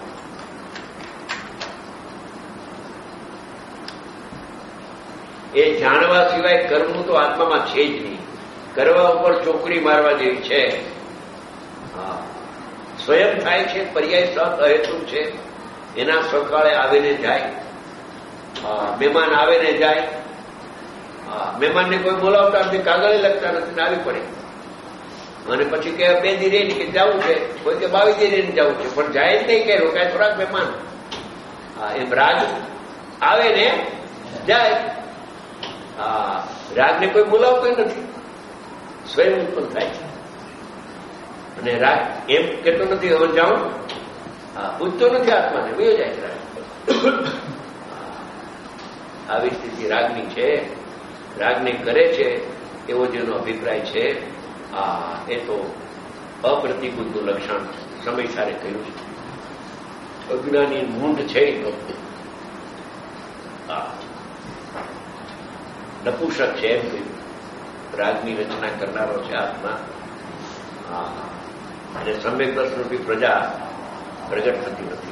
Speaker 2: એ જાણવા સિવાય કરવું તો આત્મામાં છે જ નહીં. કરવા ઉપર ચોકડી મારવા જેવી છે. હા, સ્વયં થાય છે. પર્યાય સત અહેતુક છે. એના સકાળે આવીને જાય. મહેમાન આવે ને જાય. મહેમાનને કોઈ બોલાવતા નથી, કાગળે લખતા નથી, આવી પડે. અને પછી કે બે દી રહી કે જવું છે, કોઈ કે બાવીસ દી રહીને જવું છે, પણ જાય જ નહીં. કે રોકાય થોડાક મહેમાન. હા, એમ રાગ આવે ને જાય. હા, રાગને કોઈ બોલાવતો નથી, સ્વયં ઉત્પન્ન થાય છે. અને રાગ એમ કેટલો નથી હવે જાઉં. હા, પૂછતો નથી આત્માને, વયો જાય છે રાગ. આવી સ્થિતિ રાગની છે. રાગને કરે છે એવો જેનો અભિપ્રાય છે, આ એ તો અપ્રતિકૂળનું લક્ષણ સમય સારે કહ્યું છે. અજ્ઞાની મૂંઢ છે એ તો નપુંસક છે એમ કહ્યું. રાગની રચના કરનારો છે આત્મા. અને સમ્યક દર્શનરૂપી પ્રજા પ્રગટ થતી નથી.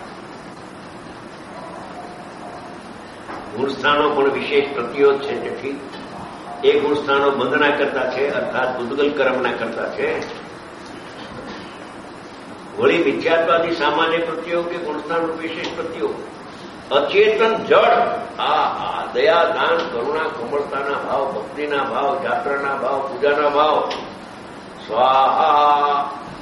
Speaker 2: ગુણસ્થાનો પણ વિશેષ પ્રતિઓ છે. તેથી એ ગુણસ્થાનો બંધના કરતા છે, અર્થાત પૂતગલ કર્મના કરતા છે. વળી મિથ્યાત્વાદી સામાન્ય પ્રતિઓ કે ગુણસ્થાન વિશેષ પ્રતિઓ અચેતન જળ, આ આ દયા, દાન, કરુણા, કોમળતાના ભાવ, ભક્તિના ભાવ, જાત્રાના ભાવ, પૂજાના ભાવ, સ્વાહા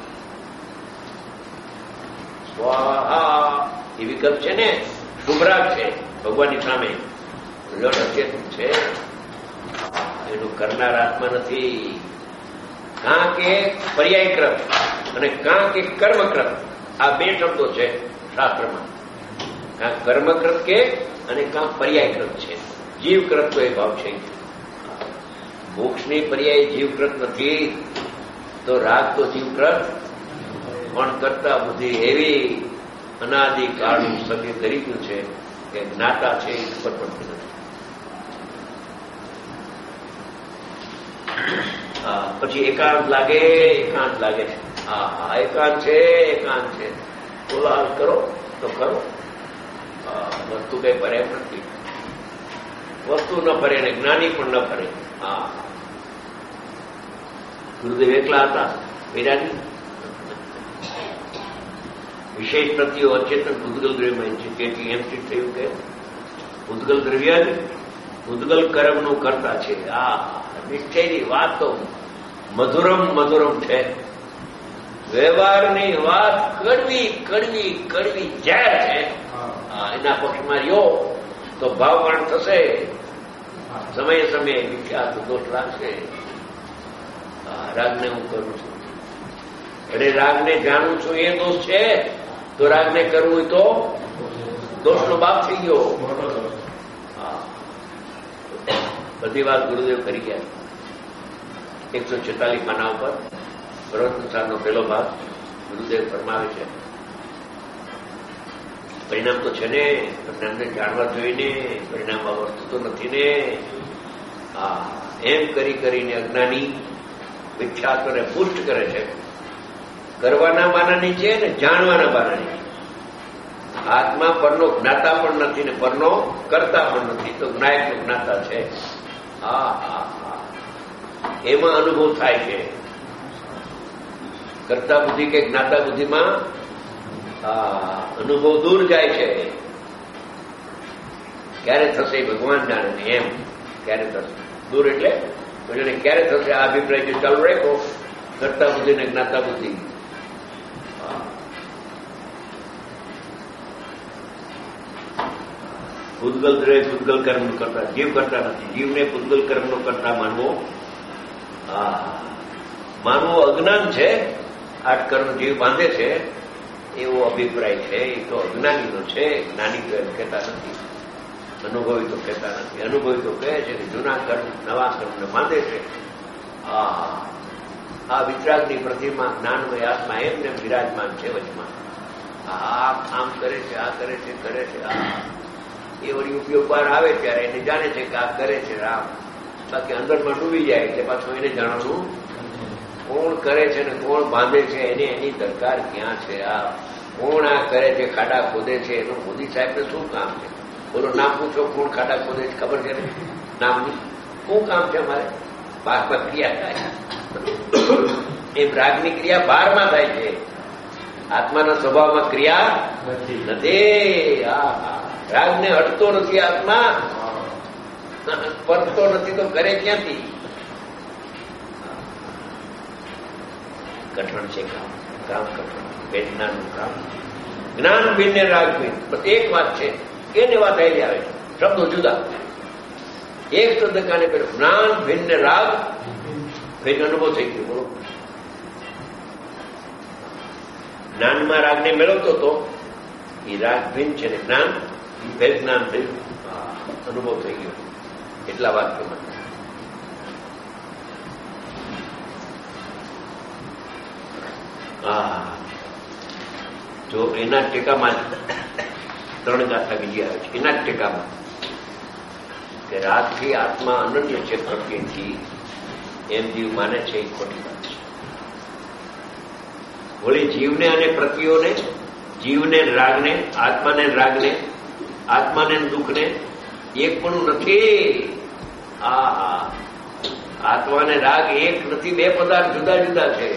Speaker 2: સ્વાહા એ વિકલ્પ છે ને, શુભરાગ છે ભગવાનની સામે. જળ અચેતન છે, એનું કરનાર આત્મા નથી. કાં કે પર્યાયક્રમ અને કાં કે કર્મક્રમ, આ બે શબ્દો છે શાસ્ત્રમાં. કાં કર્મકૃત કે અને કાં પર્યાયકૃત છે. જીવકૃત તો એ ભાવ છે. મોક્ષની પર્યાય જીવકૃત નથી, તો રાગ તો જીવકૃત પણ કરતા બુદ્ધિ એવી અનાદિ કાળનું સભ્ય કરી ગયું છે કે જ્ઞાતા છે એ ખબર પડતી નથી. પછી એકાંત લાગે, એકાંત લાગે છે. હા હા એકાંત છે, એકાંત છે. કોલાહલ કરો તો કરો, વસ્તુ કઈ ફરે નથી. વસ્તુ ન ફરે ને જ્ઞાની પણ ન ફરે. હા, ગુરુદેવ એકલા હતા, વિરાની વિશેષ પ્રતિઓ અચેતન ભૂતગલ દ્રવ્યમય છે. તેથી એમ થયું કે ભૂતગલ દ્રવ્ય જ ભૂતગલ કર્મનું કરતા છે. આ નિશ્ચયની વાત તો મધુરમ મધુરમ છે. વ્યવહારની વાત કડવી કડવી કડવી ઝેર છે. એના પક્ષમાં રહ્યો તો ભાવવાણ થશે, સમયે સમયે વિખ્યાત દોષ લાગશે. રાગને હું કરું છું, અરે રાગને જાણું છું એ દોષ છે, તો રાગને કરવું હોય તો દોષનો બાપ થઈ ગયો. બધી વાત ગુરુદેવ કરી ગયા. એકસો છેતાલીસ પાના ઉપર ભરતનો પહેલો ભાગ ગુરુદેવ ફરમાવે છે. પરિણામ તો છે ને, પરિણામને જાણવા જોઈને, પરિણામમાં વસ્તુ તો નથી ને. હા, એમ કરી કરીને અજ્ઞાની વિખ્યાતોને પુષ્ટ કરે છે. કરવાના બાનાની છે ને જાણવાના બાનાની. આત્મા પરનો જ્ઞાતા પણ નથી ને પરનો કરતા પણ નથી, તો જ્ઞાયક જ્ઞાતા છે. હા હા હા, એમાં અનુભવ થાય છે. કરતા બુદ્ધિ કે જ્ઞાતા બુદ્ધિમાં અનુભવ દૂર જાય છે. ક્યારે થશે ભગવાન જાણે ને. એમ ક્યારે થશે દૂર એટલે એને ક્યારે થશે આ અભિપ્રાય જો ચાલુ રાખો, કરતા બુદ્ધિ ને જ્ઞાતા બુદ્ધિ. પૂતગલ દ્રવ્ય પૂતગલ કર્મનું કરતા, જીવ કરતા નથી. જીવને પૂતગલ કર્મનો કરતા માનવો માનવો અજ્ઞાન છે. આઠ કર્મ જીવ બાંધે છે એવો અભિપ્રાય છે. એ તો અજ્ઞાનીનો છે. જ્ઞાની તો એમ કહેતા નથી, અનુભવી તો કહેતા નથી. અનુભવી તો કહે છે કે જૂના કર્મ નવા કર્મને બાંધે છે. આ આ વિતરાગની પ્રતિમા જ્ઞાનમય આત્મા એમને વિરાજમાન છે વચમાં. આ કામ કરે છે, આ કરે છે, કરે છે. આ એ વળી ઉપયોગ બહાર આવે ત્યારે એને જાણે છે કે આ કરે છે રામ. બાકી અંદરમાં ડૂબી જાય એટલે પાછું એને જાણવાનું કોણ કરે છે ને કોણ બાંધે છે, એને એની દરકાર ક્યાં છે. આ કોણ આ કરે છે, ખાડા ખોદે છે, એનું મોદી સાહેબને શું કામ છે? બોલો નામ પૂછો, કોણ ખાડા ખોદે છે ખબર છે ને? નામની શું કામ છે અમારે? બહારમાં ક્રિયા થાય. એમ રાગની ક્રિયા બહારમાં થાય છે, આત્માના સ્વભાવમાં ક્રિયા નથી. હા, રાગને હટતો નથી આત્મા, પરતો નથી તો કરે ક્યાંથી? કઠણ છે કામ, કામ કઠણ. વેદનાનું કામ જ્ઞાન ભિન્ન ને રાગ ભિન્ન. બસ એક વાત છે, એને વાત આવી આવે છે, શબ્દો જુદા. એક શબ્દ કાને પેલો જ્ઞાન ભિન્ન ને રાગ ભિન્ન અનુભવ થઈ ગયો. બરોબર, જ્ઞાનમાં રાગને મેળવતો હતો એ રાગ ભિન્ન છે ને જ્ઞાન ભેદ જ્ઞાન ભિન્ન અનુભવ થઈ ગયો. એટલા વાત પ્રમાણે જો એના ટેકામાં ત્રણ ગાથા બીજી આવે છે. એના જ ટેકામાં કે રાગથી આત્મા અનન્ય છે પ્રત્યેથી એમ જીવ માને છે એ ખોટી વાત છે. વળી જીવને અને પ્રતિઓને જીવને રાગને, આત્માને રાગને, આત્માને દુઃખને એક પણ નથી. આ આત્માને રાગ એક નથી, બે પદાર્થ જુદા જુદા છે.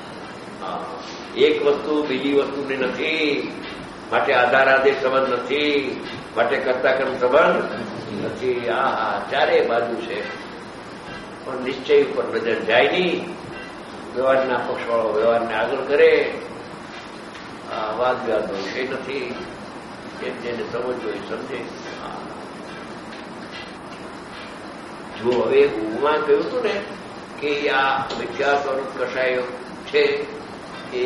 Speaker 2: એક વસ્તુ બીજી વસ્તુની નથી. માટે આધાર આદેશ સંબંધ નથી, માટે કર્તા કર્મ સંબંધ નથી. આ હા ચારે બાજુ છે. પણ નિશ્ચય ઉપર નજર જાય નહીં. વ્યવહારના પક્ષવાળો વ્યવહારને આગળ કરે. આ વાદ વિવાદનો વિષય નથી. જેમ જેને સમજવો એ સમજે. જો હવે હું કહ્યું હતું ને કે આ મિથ્યા સ્વરૂપ કષાયો છે એ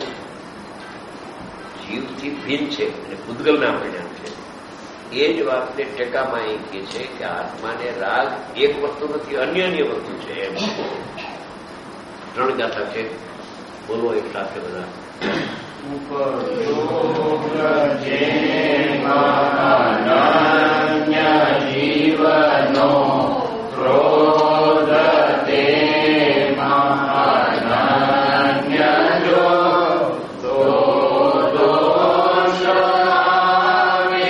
Speaker 2: જીવથી ભિન્ન છે અને ભૂતગલના પરિણામ છે. એ જ વાતને ટેકામાં એ કહે છે કે આત્માને રાગ એક વસ્તુ નથી, અન્ય અન્ય વસ્તુ છે. એમ ત્રણ ગાથા છે. બોલો એક સાથે બધા. જીવનો ક્રોધ તે મહાનન્ય જો તો દોષ આવે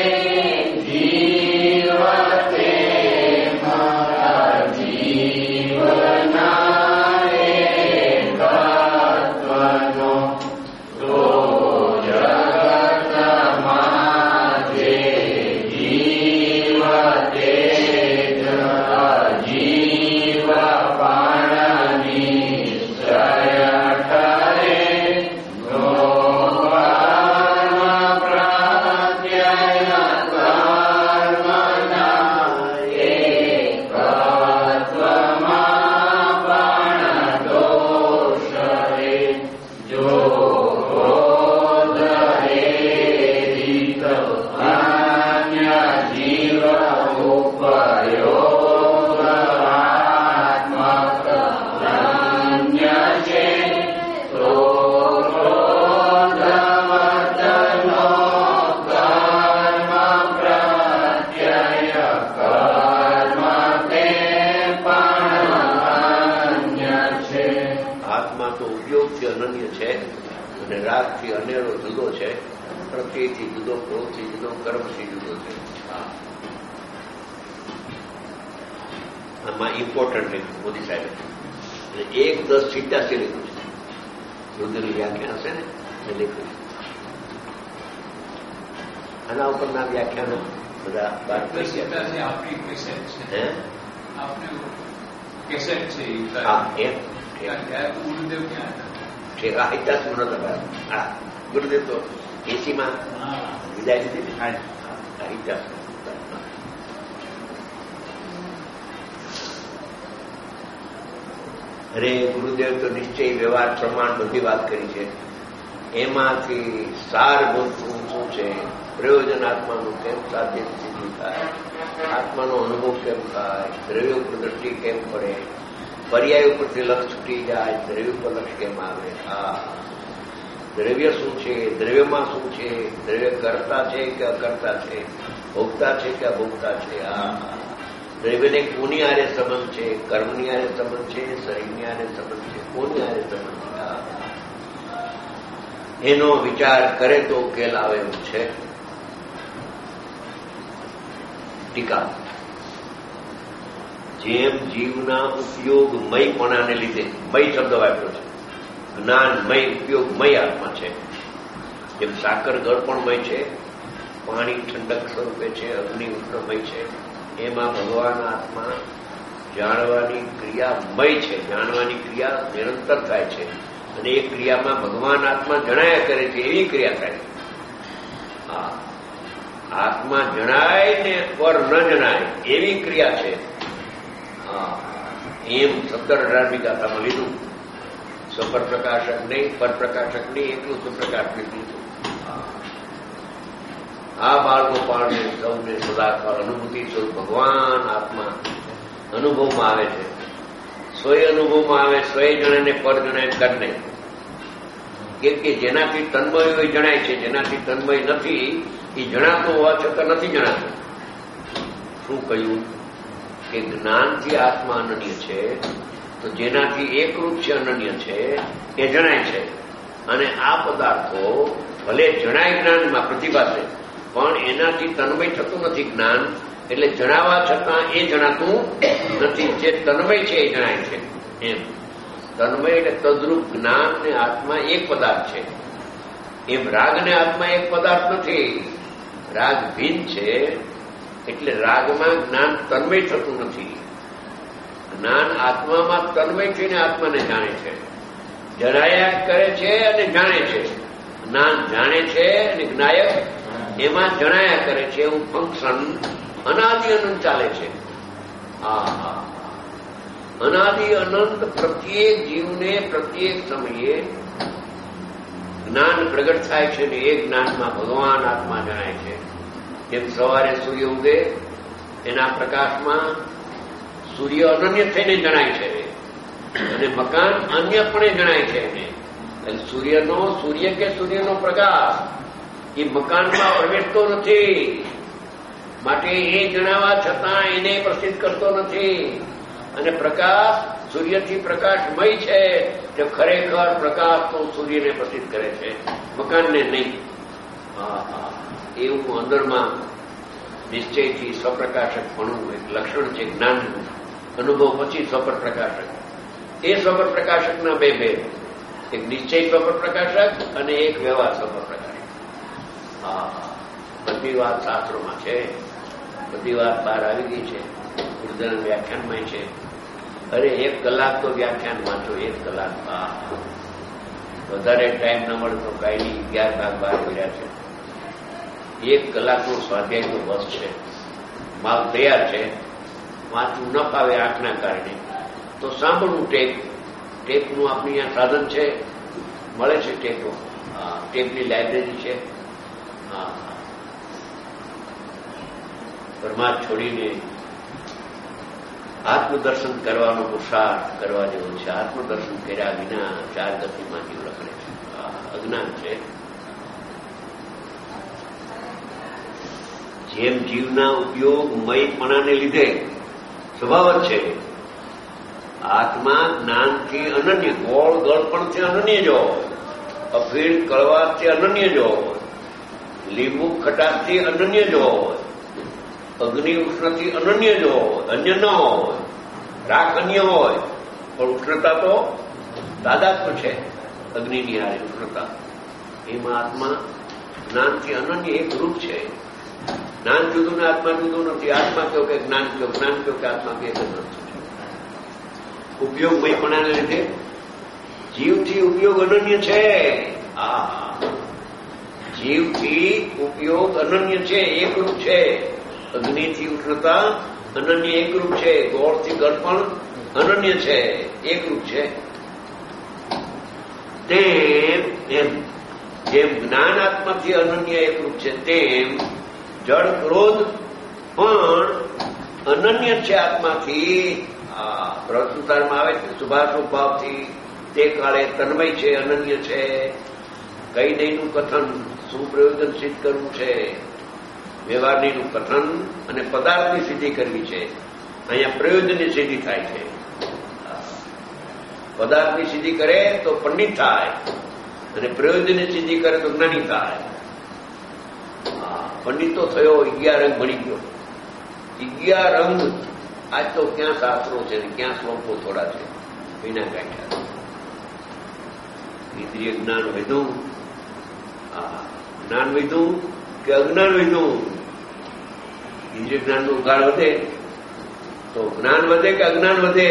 Speaker 2: જીવતે મારા જીવના એકત્વનો તો જગતમાં જે જીવતે રાગથી અનેરો જુદો છે, પ્રત્યેથી જુદો, ક્રોધથી જુદો, કર્મથી જુદો છે. આમાં ઇમ્પોર્ટન્ટ છે મોદી સાહેબ એક દસ સિત્યાસી લીધું છે. રુદ્રની વ્યાખ્યાન હશે ને એ લખ્યું છે. આના ઉપરના વ્યાખ્યાનો બધા બાર છે. હા ઇતિહાસ મને તમારા હા ગુરુદેવ તો એસીમાં વિદાય લીધી ને. હા ઇતિહાસ. અરે ગુરુદેવ તો નિશ્ચય વ્યવહાર પ્રમાણ બધી વાત કરી છે. એમાંથી સારભૂત શું છે, પ્રયોજનાત્માનું કેમ સાધ્ય સિદ્ધિ થાય, આત્માનો અનુભવ કેમ થાય, દ્રવ્ય ઉપર દ્રષ્ટિ કેમ પડે, પર્યાય ઉપરથી લક્ષ છૂટી જાય, દ્રવ્ય ઉપર લક્ષ કેમ આવે. હા દ્રવ્ય શું છે, દ્રવ્યમાં શું છે, દ્રવ્ય કરતા છે કે અકર્તા છે, ભોગતા છે કે અભોગતા છે. હા દ્રવ્યને કોની આરે સંબંધ છે, કર્મની આરે સંબંધ છે, શરીરની આરે સંબંધ છે, કોની આરે સંબંધ છે. એનો વિચાર કરે તો ઉકેલ આવે એવું છે. ટીકા જેમ જીવના ઉપયોગમયપણાને લીધે મય શબ્દ વાપર્યો છે. જ્ઞાનમય ઉપયોગમય આત્મા છે. જેમ સાકર ગળ પણ મય છે, પાણી ઠંડક સ્વરૂપે છે, અગ્નિ ઉષ્ણમય છે. એમાં ભગવાન આત્મા જાણવાની ક્રિયા મય છે. જાણવાની ક્રિયા નિરંતર થાય છે અને એ ક્રિયામાં ભગવાન આત્મા જણાયા કરે છે એવી ક્રિયા થાય. હા આત્મા જણાય ને પર ન જણાય એવી ક્રિયા છે. હા એમ સત્તર અઢારમી ગાથામાં લીધું. સ્વપર પ્રકાશક નહીં, પરપ્રકાશક નહીં, એટલું સુપ્રકાશ લીધું. આ બાળગોપાળને સૌને સદાકાળ અનુભૂતિ સ્વરૂપ ભગવાન આત્મા અનુભવમાં આવે છે. સ્વય અનુભવમાં આવે, સ્વય જણે ને પર જણાય કર નહીં. કેમ કે જેનાથી તન્મય હોય જણાય છે, જેનાથી તન્મય નથી એ જણાતું હોવા છતાં નથી જણાતું. શું કહ્યું કે જ્ઞાનથી આત્મા અનન્ય છે, તો જેનાથી એકરૂપ છે, અનન્ય છે એ જણાય છે. અને આ પદાર્થો ભલે જણાય જ્ઞાનમાં પ્રતિભા છે, પણ એનાથી તન્મય થતું નથી જ્ઞાન. એટલે જણાવવા છતાં એ જણાતું નથી. જે તન્મય છે એ જણાય છે. એમ તન્મય એટલે તદ્રુપ જ્ઞાન ને આત્મા એક પદાર્થ છે. એમ રાગ ને આત્મા એક પદાર્થ નથી. રાગ ભિન્ન છે. એટલે રાગમાં જ્ઞાન તન્મય થતું નથી. જ્ઞાન આત્મામાં તન્મય થઈને આત્માને જાણે છે. જણાયા કરે છે અને જાણે છે. જ્ઞાન જાણે છે અને જ્ઞાયક એમાં જણાયા કરે છે. એવું ફંક્શન અનાદિ અનંત ચાલે છે. હા, અનાદિ અનંત પ્રત્યેક જીવને પ્રત્યેક સમયે જ્ઞાન પ્રગટ થાય છે ને એ જ્ઞાનમાં ભગવાન આત્મા જણાય છે. જેમ સવારે સૂર્ય ઉગે એના પ્રકાશમાં સૂર્ય અનન્ય થઈને જણાય છે અને મકાન અન્યપણે જણાય છે. એને સૂર્યનો સૂર્ય કે સૂર્યનો પ્રકાશ એ મકાનમાં પ્રવેશતો નથી. માટે એ જણાવવા છતાં એને પ્રસિદ્ધ કરતો નથી. અને પ્રકાશ સૂર્યથી પ્રકાશમય છે તે ખરેખર પ્રકાશ તો સૂર્યને પ્રસિદ્ધ કરે છે, મકાનને નહીં. હા હા એવું અંદરમાં નિશ્ચયથી સ્વપ્રકાશક પણ એક લક્ષણ છે જ્ઞાનનું. અનુભવ પછી સ્વપર પ્રકાશક. એ સ્વપર પ્રકાશકના બે ભેદ, એક નિશ્ચય સ્વપર પ્રકાશક અને એક વ્યવહાર સ્વપર પ્રકાશક. હા બધી વાત શાસ્ત્રોમાં છે, બધી વાત બહાર આવી ગઈ છે, ગુરુજન વ્યાખ્યાનમાં છે. અરે એક કલાક તો વ્યાખ્યાન વાંચો, એક કલાક. હા વધારે ટાઈમ ન મળે તો કઈ નહીં, અગિયાર ભાગ બહાર કર્યા છે. એક કલાકનો સ્વાધ્યાયનો બસ છે, માલ તૈયાર છે. વાંચવું ન ફાવે આંખના કારણે તો સાંભળવું ટેપ. ટેપનું આપણી અહીંયા સાધન છે, મળે છે ટેપો. ટેપની લાઇબ્રેરી છે. હા પરમાર્થ છોડીને આત્મદર્શન કરવાનો પુરુષાર્થ કરવા જેવો છે. આત્મદર્શન કર્યા વિના ચાર ગતિમાં જીવ રખડે છે. અજ્ઞાન છે. જેમ જીવના ઉપયોગ મયપણાને લીધે સ્વભાવ જ છે. આત્મા જ્ઞાનથી અનન્ય, ગોળ ગળપણથી અનન્ય જો હોય, અફીણ કળવાથી અનન્ય જો હોય, લીંબુ ખટાશથી અનન્ય જો હોય, અગ્નિ ઉષ્ણથી અનન્ય જો હોય, અન્ય ન હોય. રાખ અન્ય હોય પણ ઉષ્ણતા તો દાદાત્મ છે. અગ્નિની હારે ઉષ્ણતા. એમાં આત્મા જ્ઞાનથી અનન્ય એક રૂપ છે. જ્ઞાન જુદું ને આત્મા જુદું નથી. આત્મા કહો કે જ્ઞાન કહો, જ્ઞાન કહો કે આત્મા કે એક જ નથી. ઉપયોગમયપણાને લીધે જીવથી ઉપયોગ અનન્ય છે. આ જીવથી ઉપયોગ અનન્ય છે, એકરૂપ છે. અગ્નિથી ઉષ્ણતા અનન્ય એકરૂપ છે. ગોળથી ગળપણ અનન્ય છે, એકરૂપ છે. તેમ એમ જેમ જ્ઞાન આત્માથી અનન્ય એકરૂપ છે, તેમ જળ ક્રોધ પણ અનન્ય છે આત્માથી. આ પ્રસુતારમાં આવે છે શુભાશુભ ભાવથી તે કાળે તન્મય છે, અનન્ય છે. કઈ નહીંનું કથન શું પ્રયોજન સિદ્ધ કરવું છે, વ્યવહારનીનું કથન અને પદાર્થની સિદ્ધિ કરવી છે. અહીંયા પ્રયોજનની સિદ્ધિ થાય છે. પદાર્થની સિદ્ધિ કરે તો પંડિત થાય અને પ્રયોજનની સિદ્ધિ કરે તો જ્ઞાની થાય. પંડિત તો થયો, અગિયાર રંગ ભણી ગયો. અગિયાર રંગ આજ તો ક્યાં શાસ્ત્રો છે ને ક્યાં શ્લોકો થોડા છે, વિના કાઢ્યા. ઇન્દ્રિય જ્ઞાન વધ્યું, જ્ઞાન વધ્યું કે અજ્ઞાન વધ્યું? ઇન્દ્રિય જ્ઞાનનો ઉગાડ વધે તો જ્ઞાન વધે કે અજ્ઞાન વધે?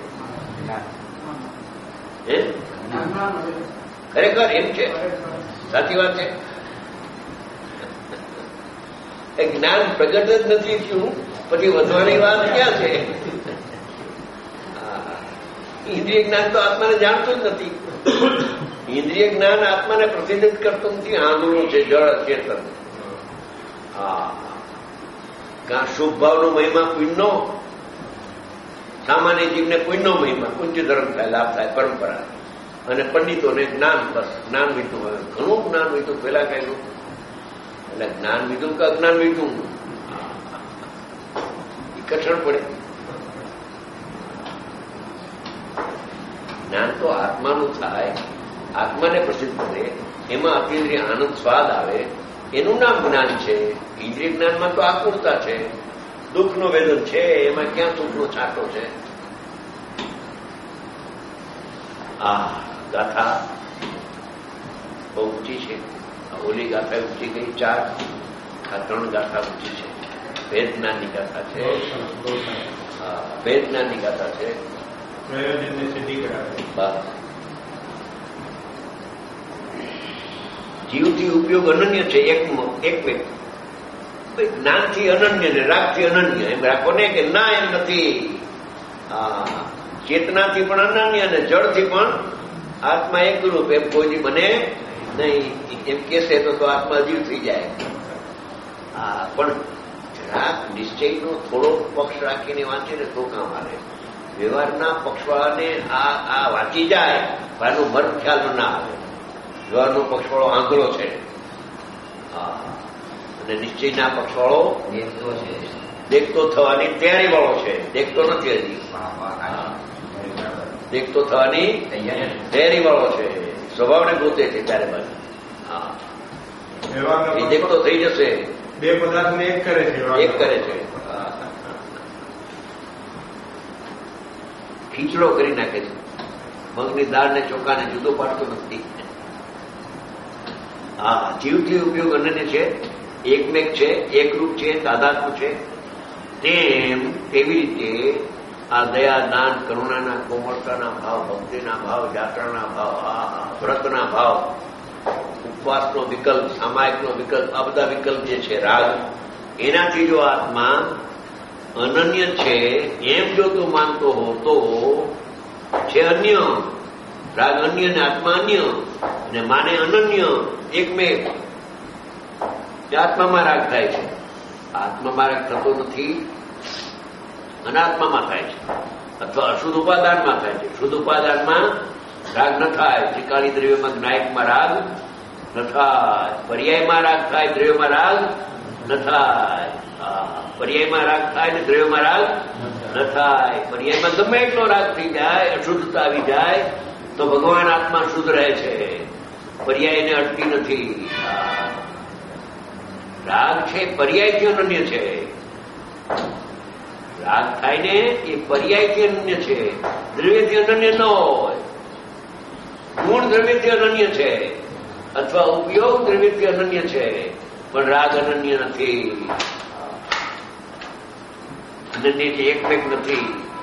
Speaker 2: હે ખરેખર એમ છે, સાચી વાત છે. એ જ્ઞાન પ્રગટ જ નથી થયું પછી વધવાની વાત ક્યાં છે? ઇન્દ્રિય જ્ઞાન તો આત્માને જાણતું જ નથી. ઇન્દ્રિય જ્ઞાન આત્માને પ્રતિનિધિત્વ કરતું નથી. આંધળું છે, જળ ચેતન. હા કાં શુભ ભાવનો મહિમા પુણ્યનો, સામાન્ય જીવને પુણ્યનો મહિમા, પુણ્ય ધર્મ થાય, લાભ થાય, પરંપરા. અને પંડિતોને જ્ઞાન, બસ જ્ઞાન વીતું. હવે ઘણું જ્ઞાન વીતું. પેલા કહેલું એટલે જ્ઞાન વીતું કે અજ્ઞાન વીતું કઠણ પડે. જ્ઞાન તો આત્માનું થાય, આત્માને પ્રસિદ્ધ કરે. એમાં અતિન્દ્રિય આનંદ સ્વાદ આવે, એનું નામ જ્ઞાન છે. ઇન્દ્રિય જ્ઞાનમાં તો આકુરતા છે, દુઃખનો વેદન છે, એમાં ક્યાં સુખનો છાંટો છે? આ ગાથા બહુ ઊંચી છે. ઓલી ગાથા ઊંચી ગઈ ચાર, આ ત્રણ ગાથા ઊંચી છે. ભેદ જ્ઞાનની ગાથા છે, ભેદ જ્ઞાનની ગાથા છે. જીવથી ઉપયોગ અનન્ય છે. એક એક વ્યક્તિ જ્ઞાનથી અનન્ય ને રાગથી અનન્ય એમ રાખો ને કે ના, એમ નથી. ચેતનાથી પણ અનન્ય અને જળથી પણ આત્મા એક રૂપ એમ કોઈ બને નહીં. એમ કેશે તો આત્મા જીવ થઈ જાય. હા, પણ જરાક નિશ્ચયનો થોડો પક્ષ રાખીને વાંચે ને તો કામ આવે. વ્યવહારના પક્ષવાળાને આ આ વાંચી જાય, આનો મર્મ ખ્યાલ ના આવે. વ્યવહારનો પક્ષવાળો આંધળો છે, અને નિશ્ચયના પક્ષવાળો
Speaker 4: દેખતો છે,
Speaker 2: દેખતો થવાની તૈયારી વાળો છે. દેખતો નથી હજી, દેખતો થવાની તૈયારી વાળો છે. સ્વભાવને ગોતે છે ત્યારે બાજુ. હા, એ દેખતો થઈ જશે.
Speaker 3: બે પદાર્થને એક કરે છે,
Speaker 2: એક કરે છે. ખીચડો કરી નાખે છે. મગની દાળ ને ચોખાને જુદો પાડતો નથી. હા, જીવથી ઉપયોગ અનન્ય છે, એકમેક છે, એકરૂપ છે, તાદાત્મ્ય છે. તેમ તેવી રીતે આ દયા, દાન, કરુણાના, કોમળતાના ભાવ, ભક્તિના ભાવ, જાત્રાના ભાવ, આ વ્રતના ભાવ, ઉપવાસનો વિકલ્પ, સામાયિકનો વિકલ્પ, આ બધા વિકલ્પ જે છે રાગ, એનાથી જો આત્મા અનન્ય છે એમ જો તું માનતો હો તો છે અન્ય. રાગ અન્ય ને આત્મા અન્ય, અને માને અનન્ય એકમેક. આત્મામાં રાગ થાય છે. આત્મામાં રાગ થતો નથી, અનાત્મામાં થાય છે, અથવા અશુદ્ધ ઉપાદાનમાં થાય છે. શુદ્ધ ઉપાદાનમાં રાગ ન થાય. ચિકાળી દ્રવ્યમાં જ્ઞાયકમાં રાગ ન થાય. પર્યાયમાં રાગ થાય, દ્રવ્યમાં રાગ ન થાય. પર્યાયમાં રાગ થાય ને દ્રવ્યમાં રાગ ન થાય. પર્યાયમાં ગમે એટલો રાગ થઈ જાય, અશુદ્ધતા આવી જાય, તો ભગવાન આત્મા શુદ્ધ રહે છે. પર્યાયને અટકી નથી. રાગ છે પર્યાયથી અનન્ય છે. રાગ થાય ને એ પર્યાયથી અનન્ય છે, દ્રવ્યથી અનન્ય ન હોય. ગુણ દ્રવ્યથી અનન્ય છે, અથવા ઉપયોગ દ્રવ્યથી અનન્ય છે, પણ રાગ અનન્ય નથી. અનન્ય એકમેક નથી.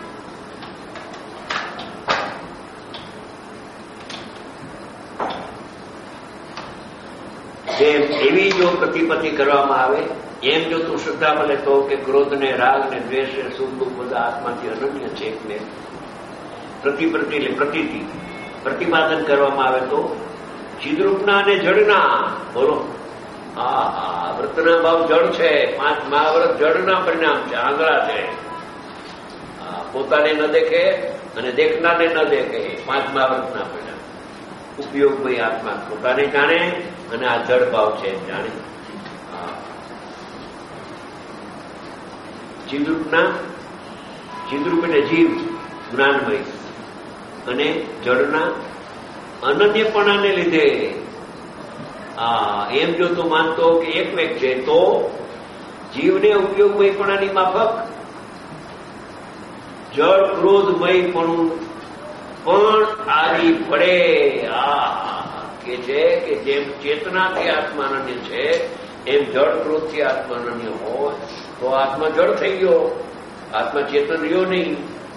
Speaker 2: જેમ એવી જો પ્રતિપત્તિ કરવામાં આવે, એમ જો તું શ્રદ્ધા મળે તો કે ક્રોધ ને રાગ ને દ્વેષ ને સુખ દુઃખ બધા આત્માથી અનન્ય છે. એટલે પ્રતિપત્તિ એટલે પ્રતિતિ પ્રતિપાદન કરવામાં આવે તો ચિદરૂપના અને જળના, બોલો, હા હા, વ્રતના ભાવ જળ છે. પાંચ મહાવ્રત જળના પરિણામ છે, આંગળા છે. પોતાને ન દેખે અને દેખનારને ન દેખે, પાંચ મહાવ્રતના પરિણામ. ઉપયોગ ભાઈ આત્મા પોતાને જાણે અને આ જળ ભાવ છે જાણે. ચિદરૂપના, ચિદરૂપ એટલે જીવ જ્ઞાનમય, અને જળના અનન્યપણાને લીધે એમ જો તું માનતો કે એકમેક છે, તો જીવને ઉપયોગમયપણાની માફક જળ ક્રોધમયપણું પણ આરી પડે. આ કે છે કે જેમ ચેતનાથી આત્મા અનન્ય છે, એમ જળ ક્રોધથી આત્મા અનન્ય હોય તો આત્મા જળ થઈ ગયો, આત્મા ચેતન રહ્યો નહીં.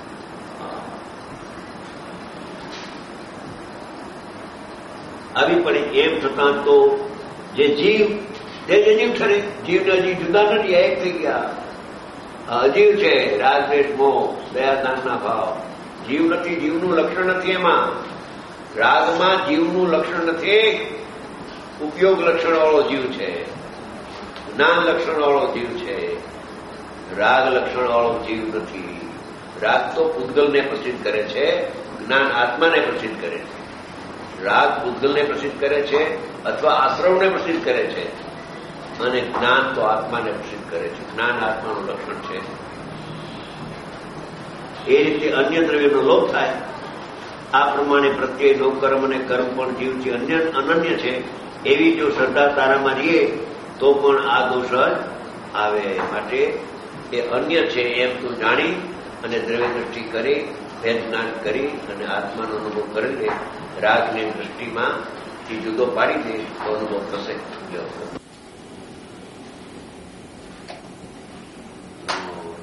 Speaker 2: આવી પડે. એમ છતાં તો જે જીવ તે જ અજીવ ઠરે. જીવને હજી જુદા નથી, એક થઈ ગયા. અજીવ છે રાગ દ્વેષ મોહ દયા દાનના ભાવ. જીવ નથી, જીવનું લક્ષણ નથી એમાં. રાગમાં જીવનું લક્ષણ નથી, ઉપયોગ લક્ષણ વાળો જીવ છે, જ્ઞાન લક્ષણ વાળો જીવ છે. રાગ લક્ષણ વાળો જીવ નથી. રાગ તો પૂતગલને પ્રસિદ્ધ કરે છે, જ્ઞાન આત્માને પ્રસિદ્ધ કરે છે. રાગ પૂતગલને પ્રસિદ્ધ કરે છે અથવા આશ્રવને પ્રસિદ્ધ કરે છે, અને જ્ઞાન તો આત્માને પ્રસિદ્ધ કરે છે. જ્ઞાન આત્માનું લક્ષણ છે. એ રીતે અન્ય દ્રવ્યનો લોપ થાય આ પ્રમાણે પ્રત્યય નો કર્મ અને કર્મ પણ જીવથી અન્ય અનન્ય છે એવી જો શ્રદ્ધા તારામાં રહીએ તો પણ આ દોષ જ આવે. માટે એ અન્ય છે એમ તું જાણી અને દ્રવ્ય દ્રષ્ટિ કરી ભેદ જ્ઞાન કરી અને આત્માનો અનુભવ કરી લે. રાગની દ્રષ્ટિમાં જુદો પાડી દે તો અનુભવ થશે.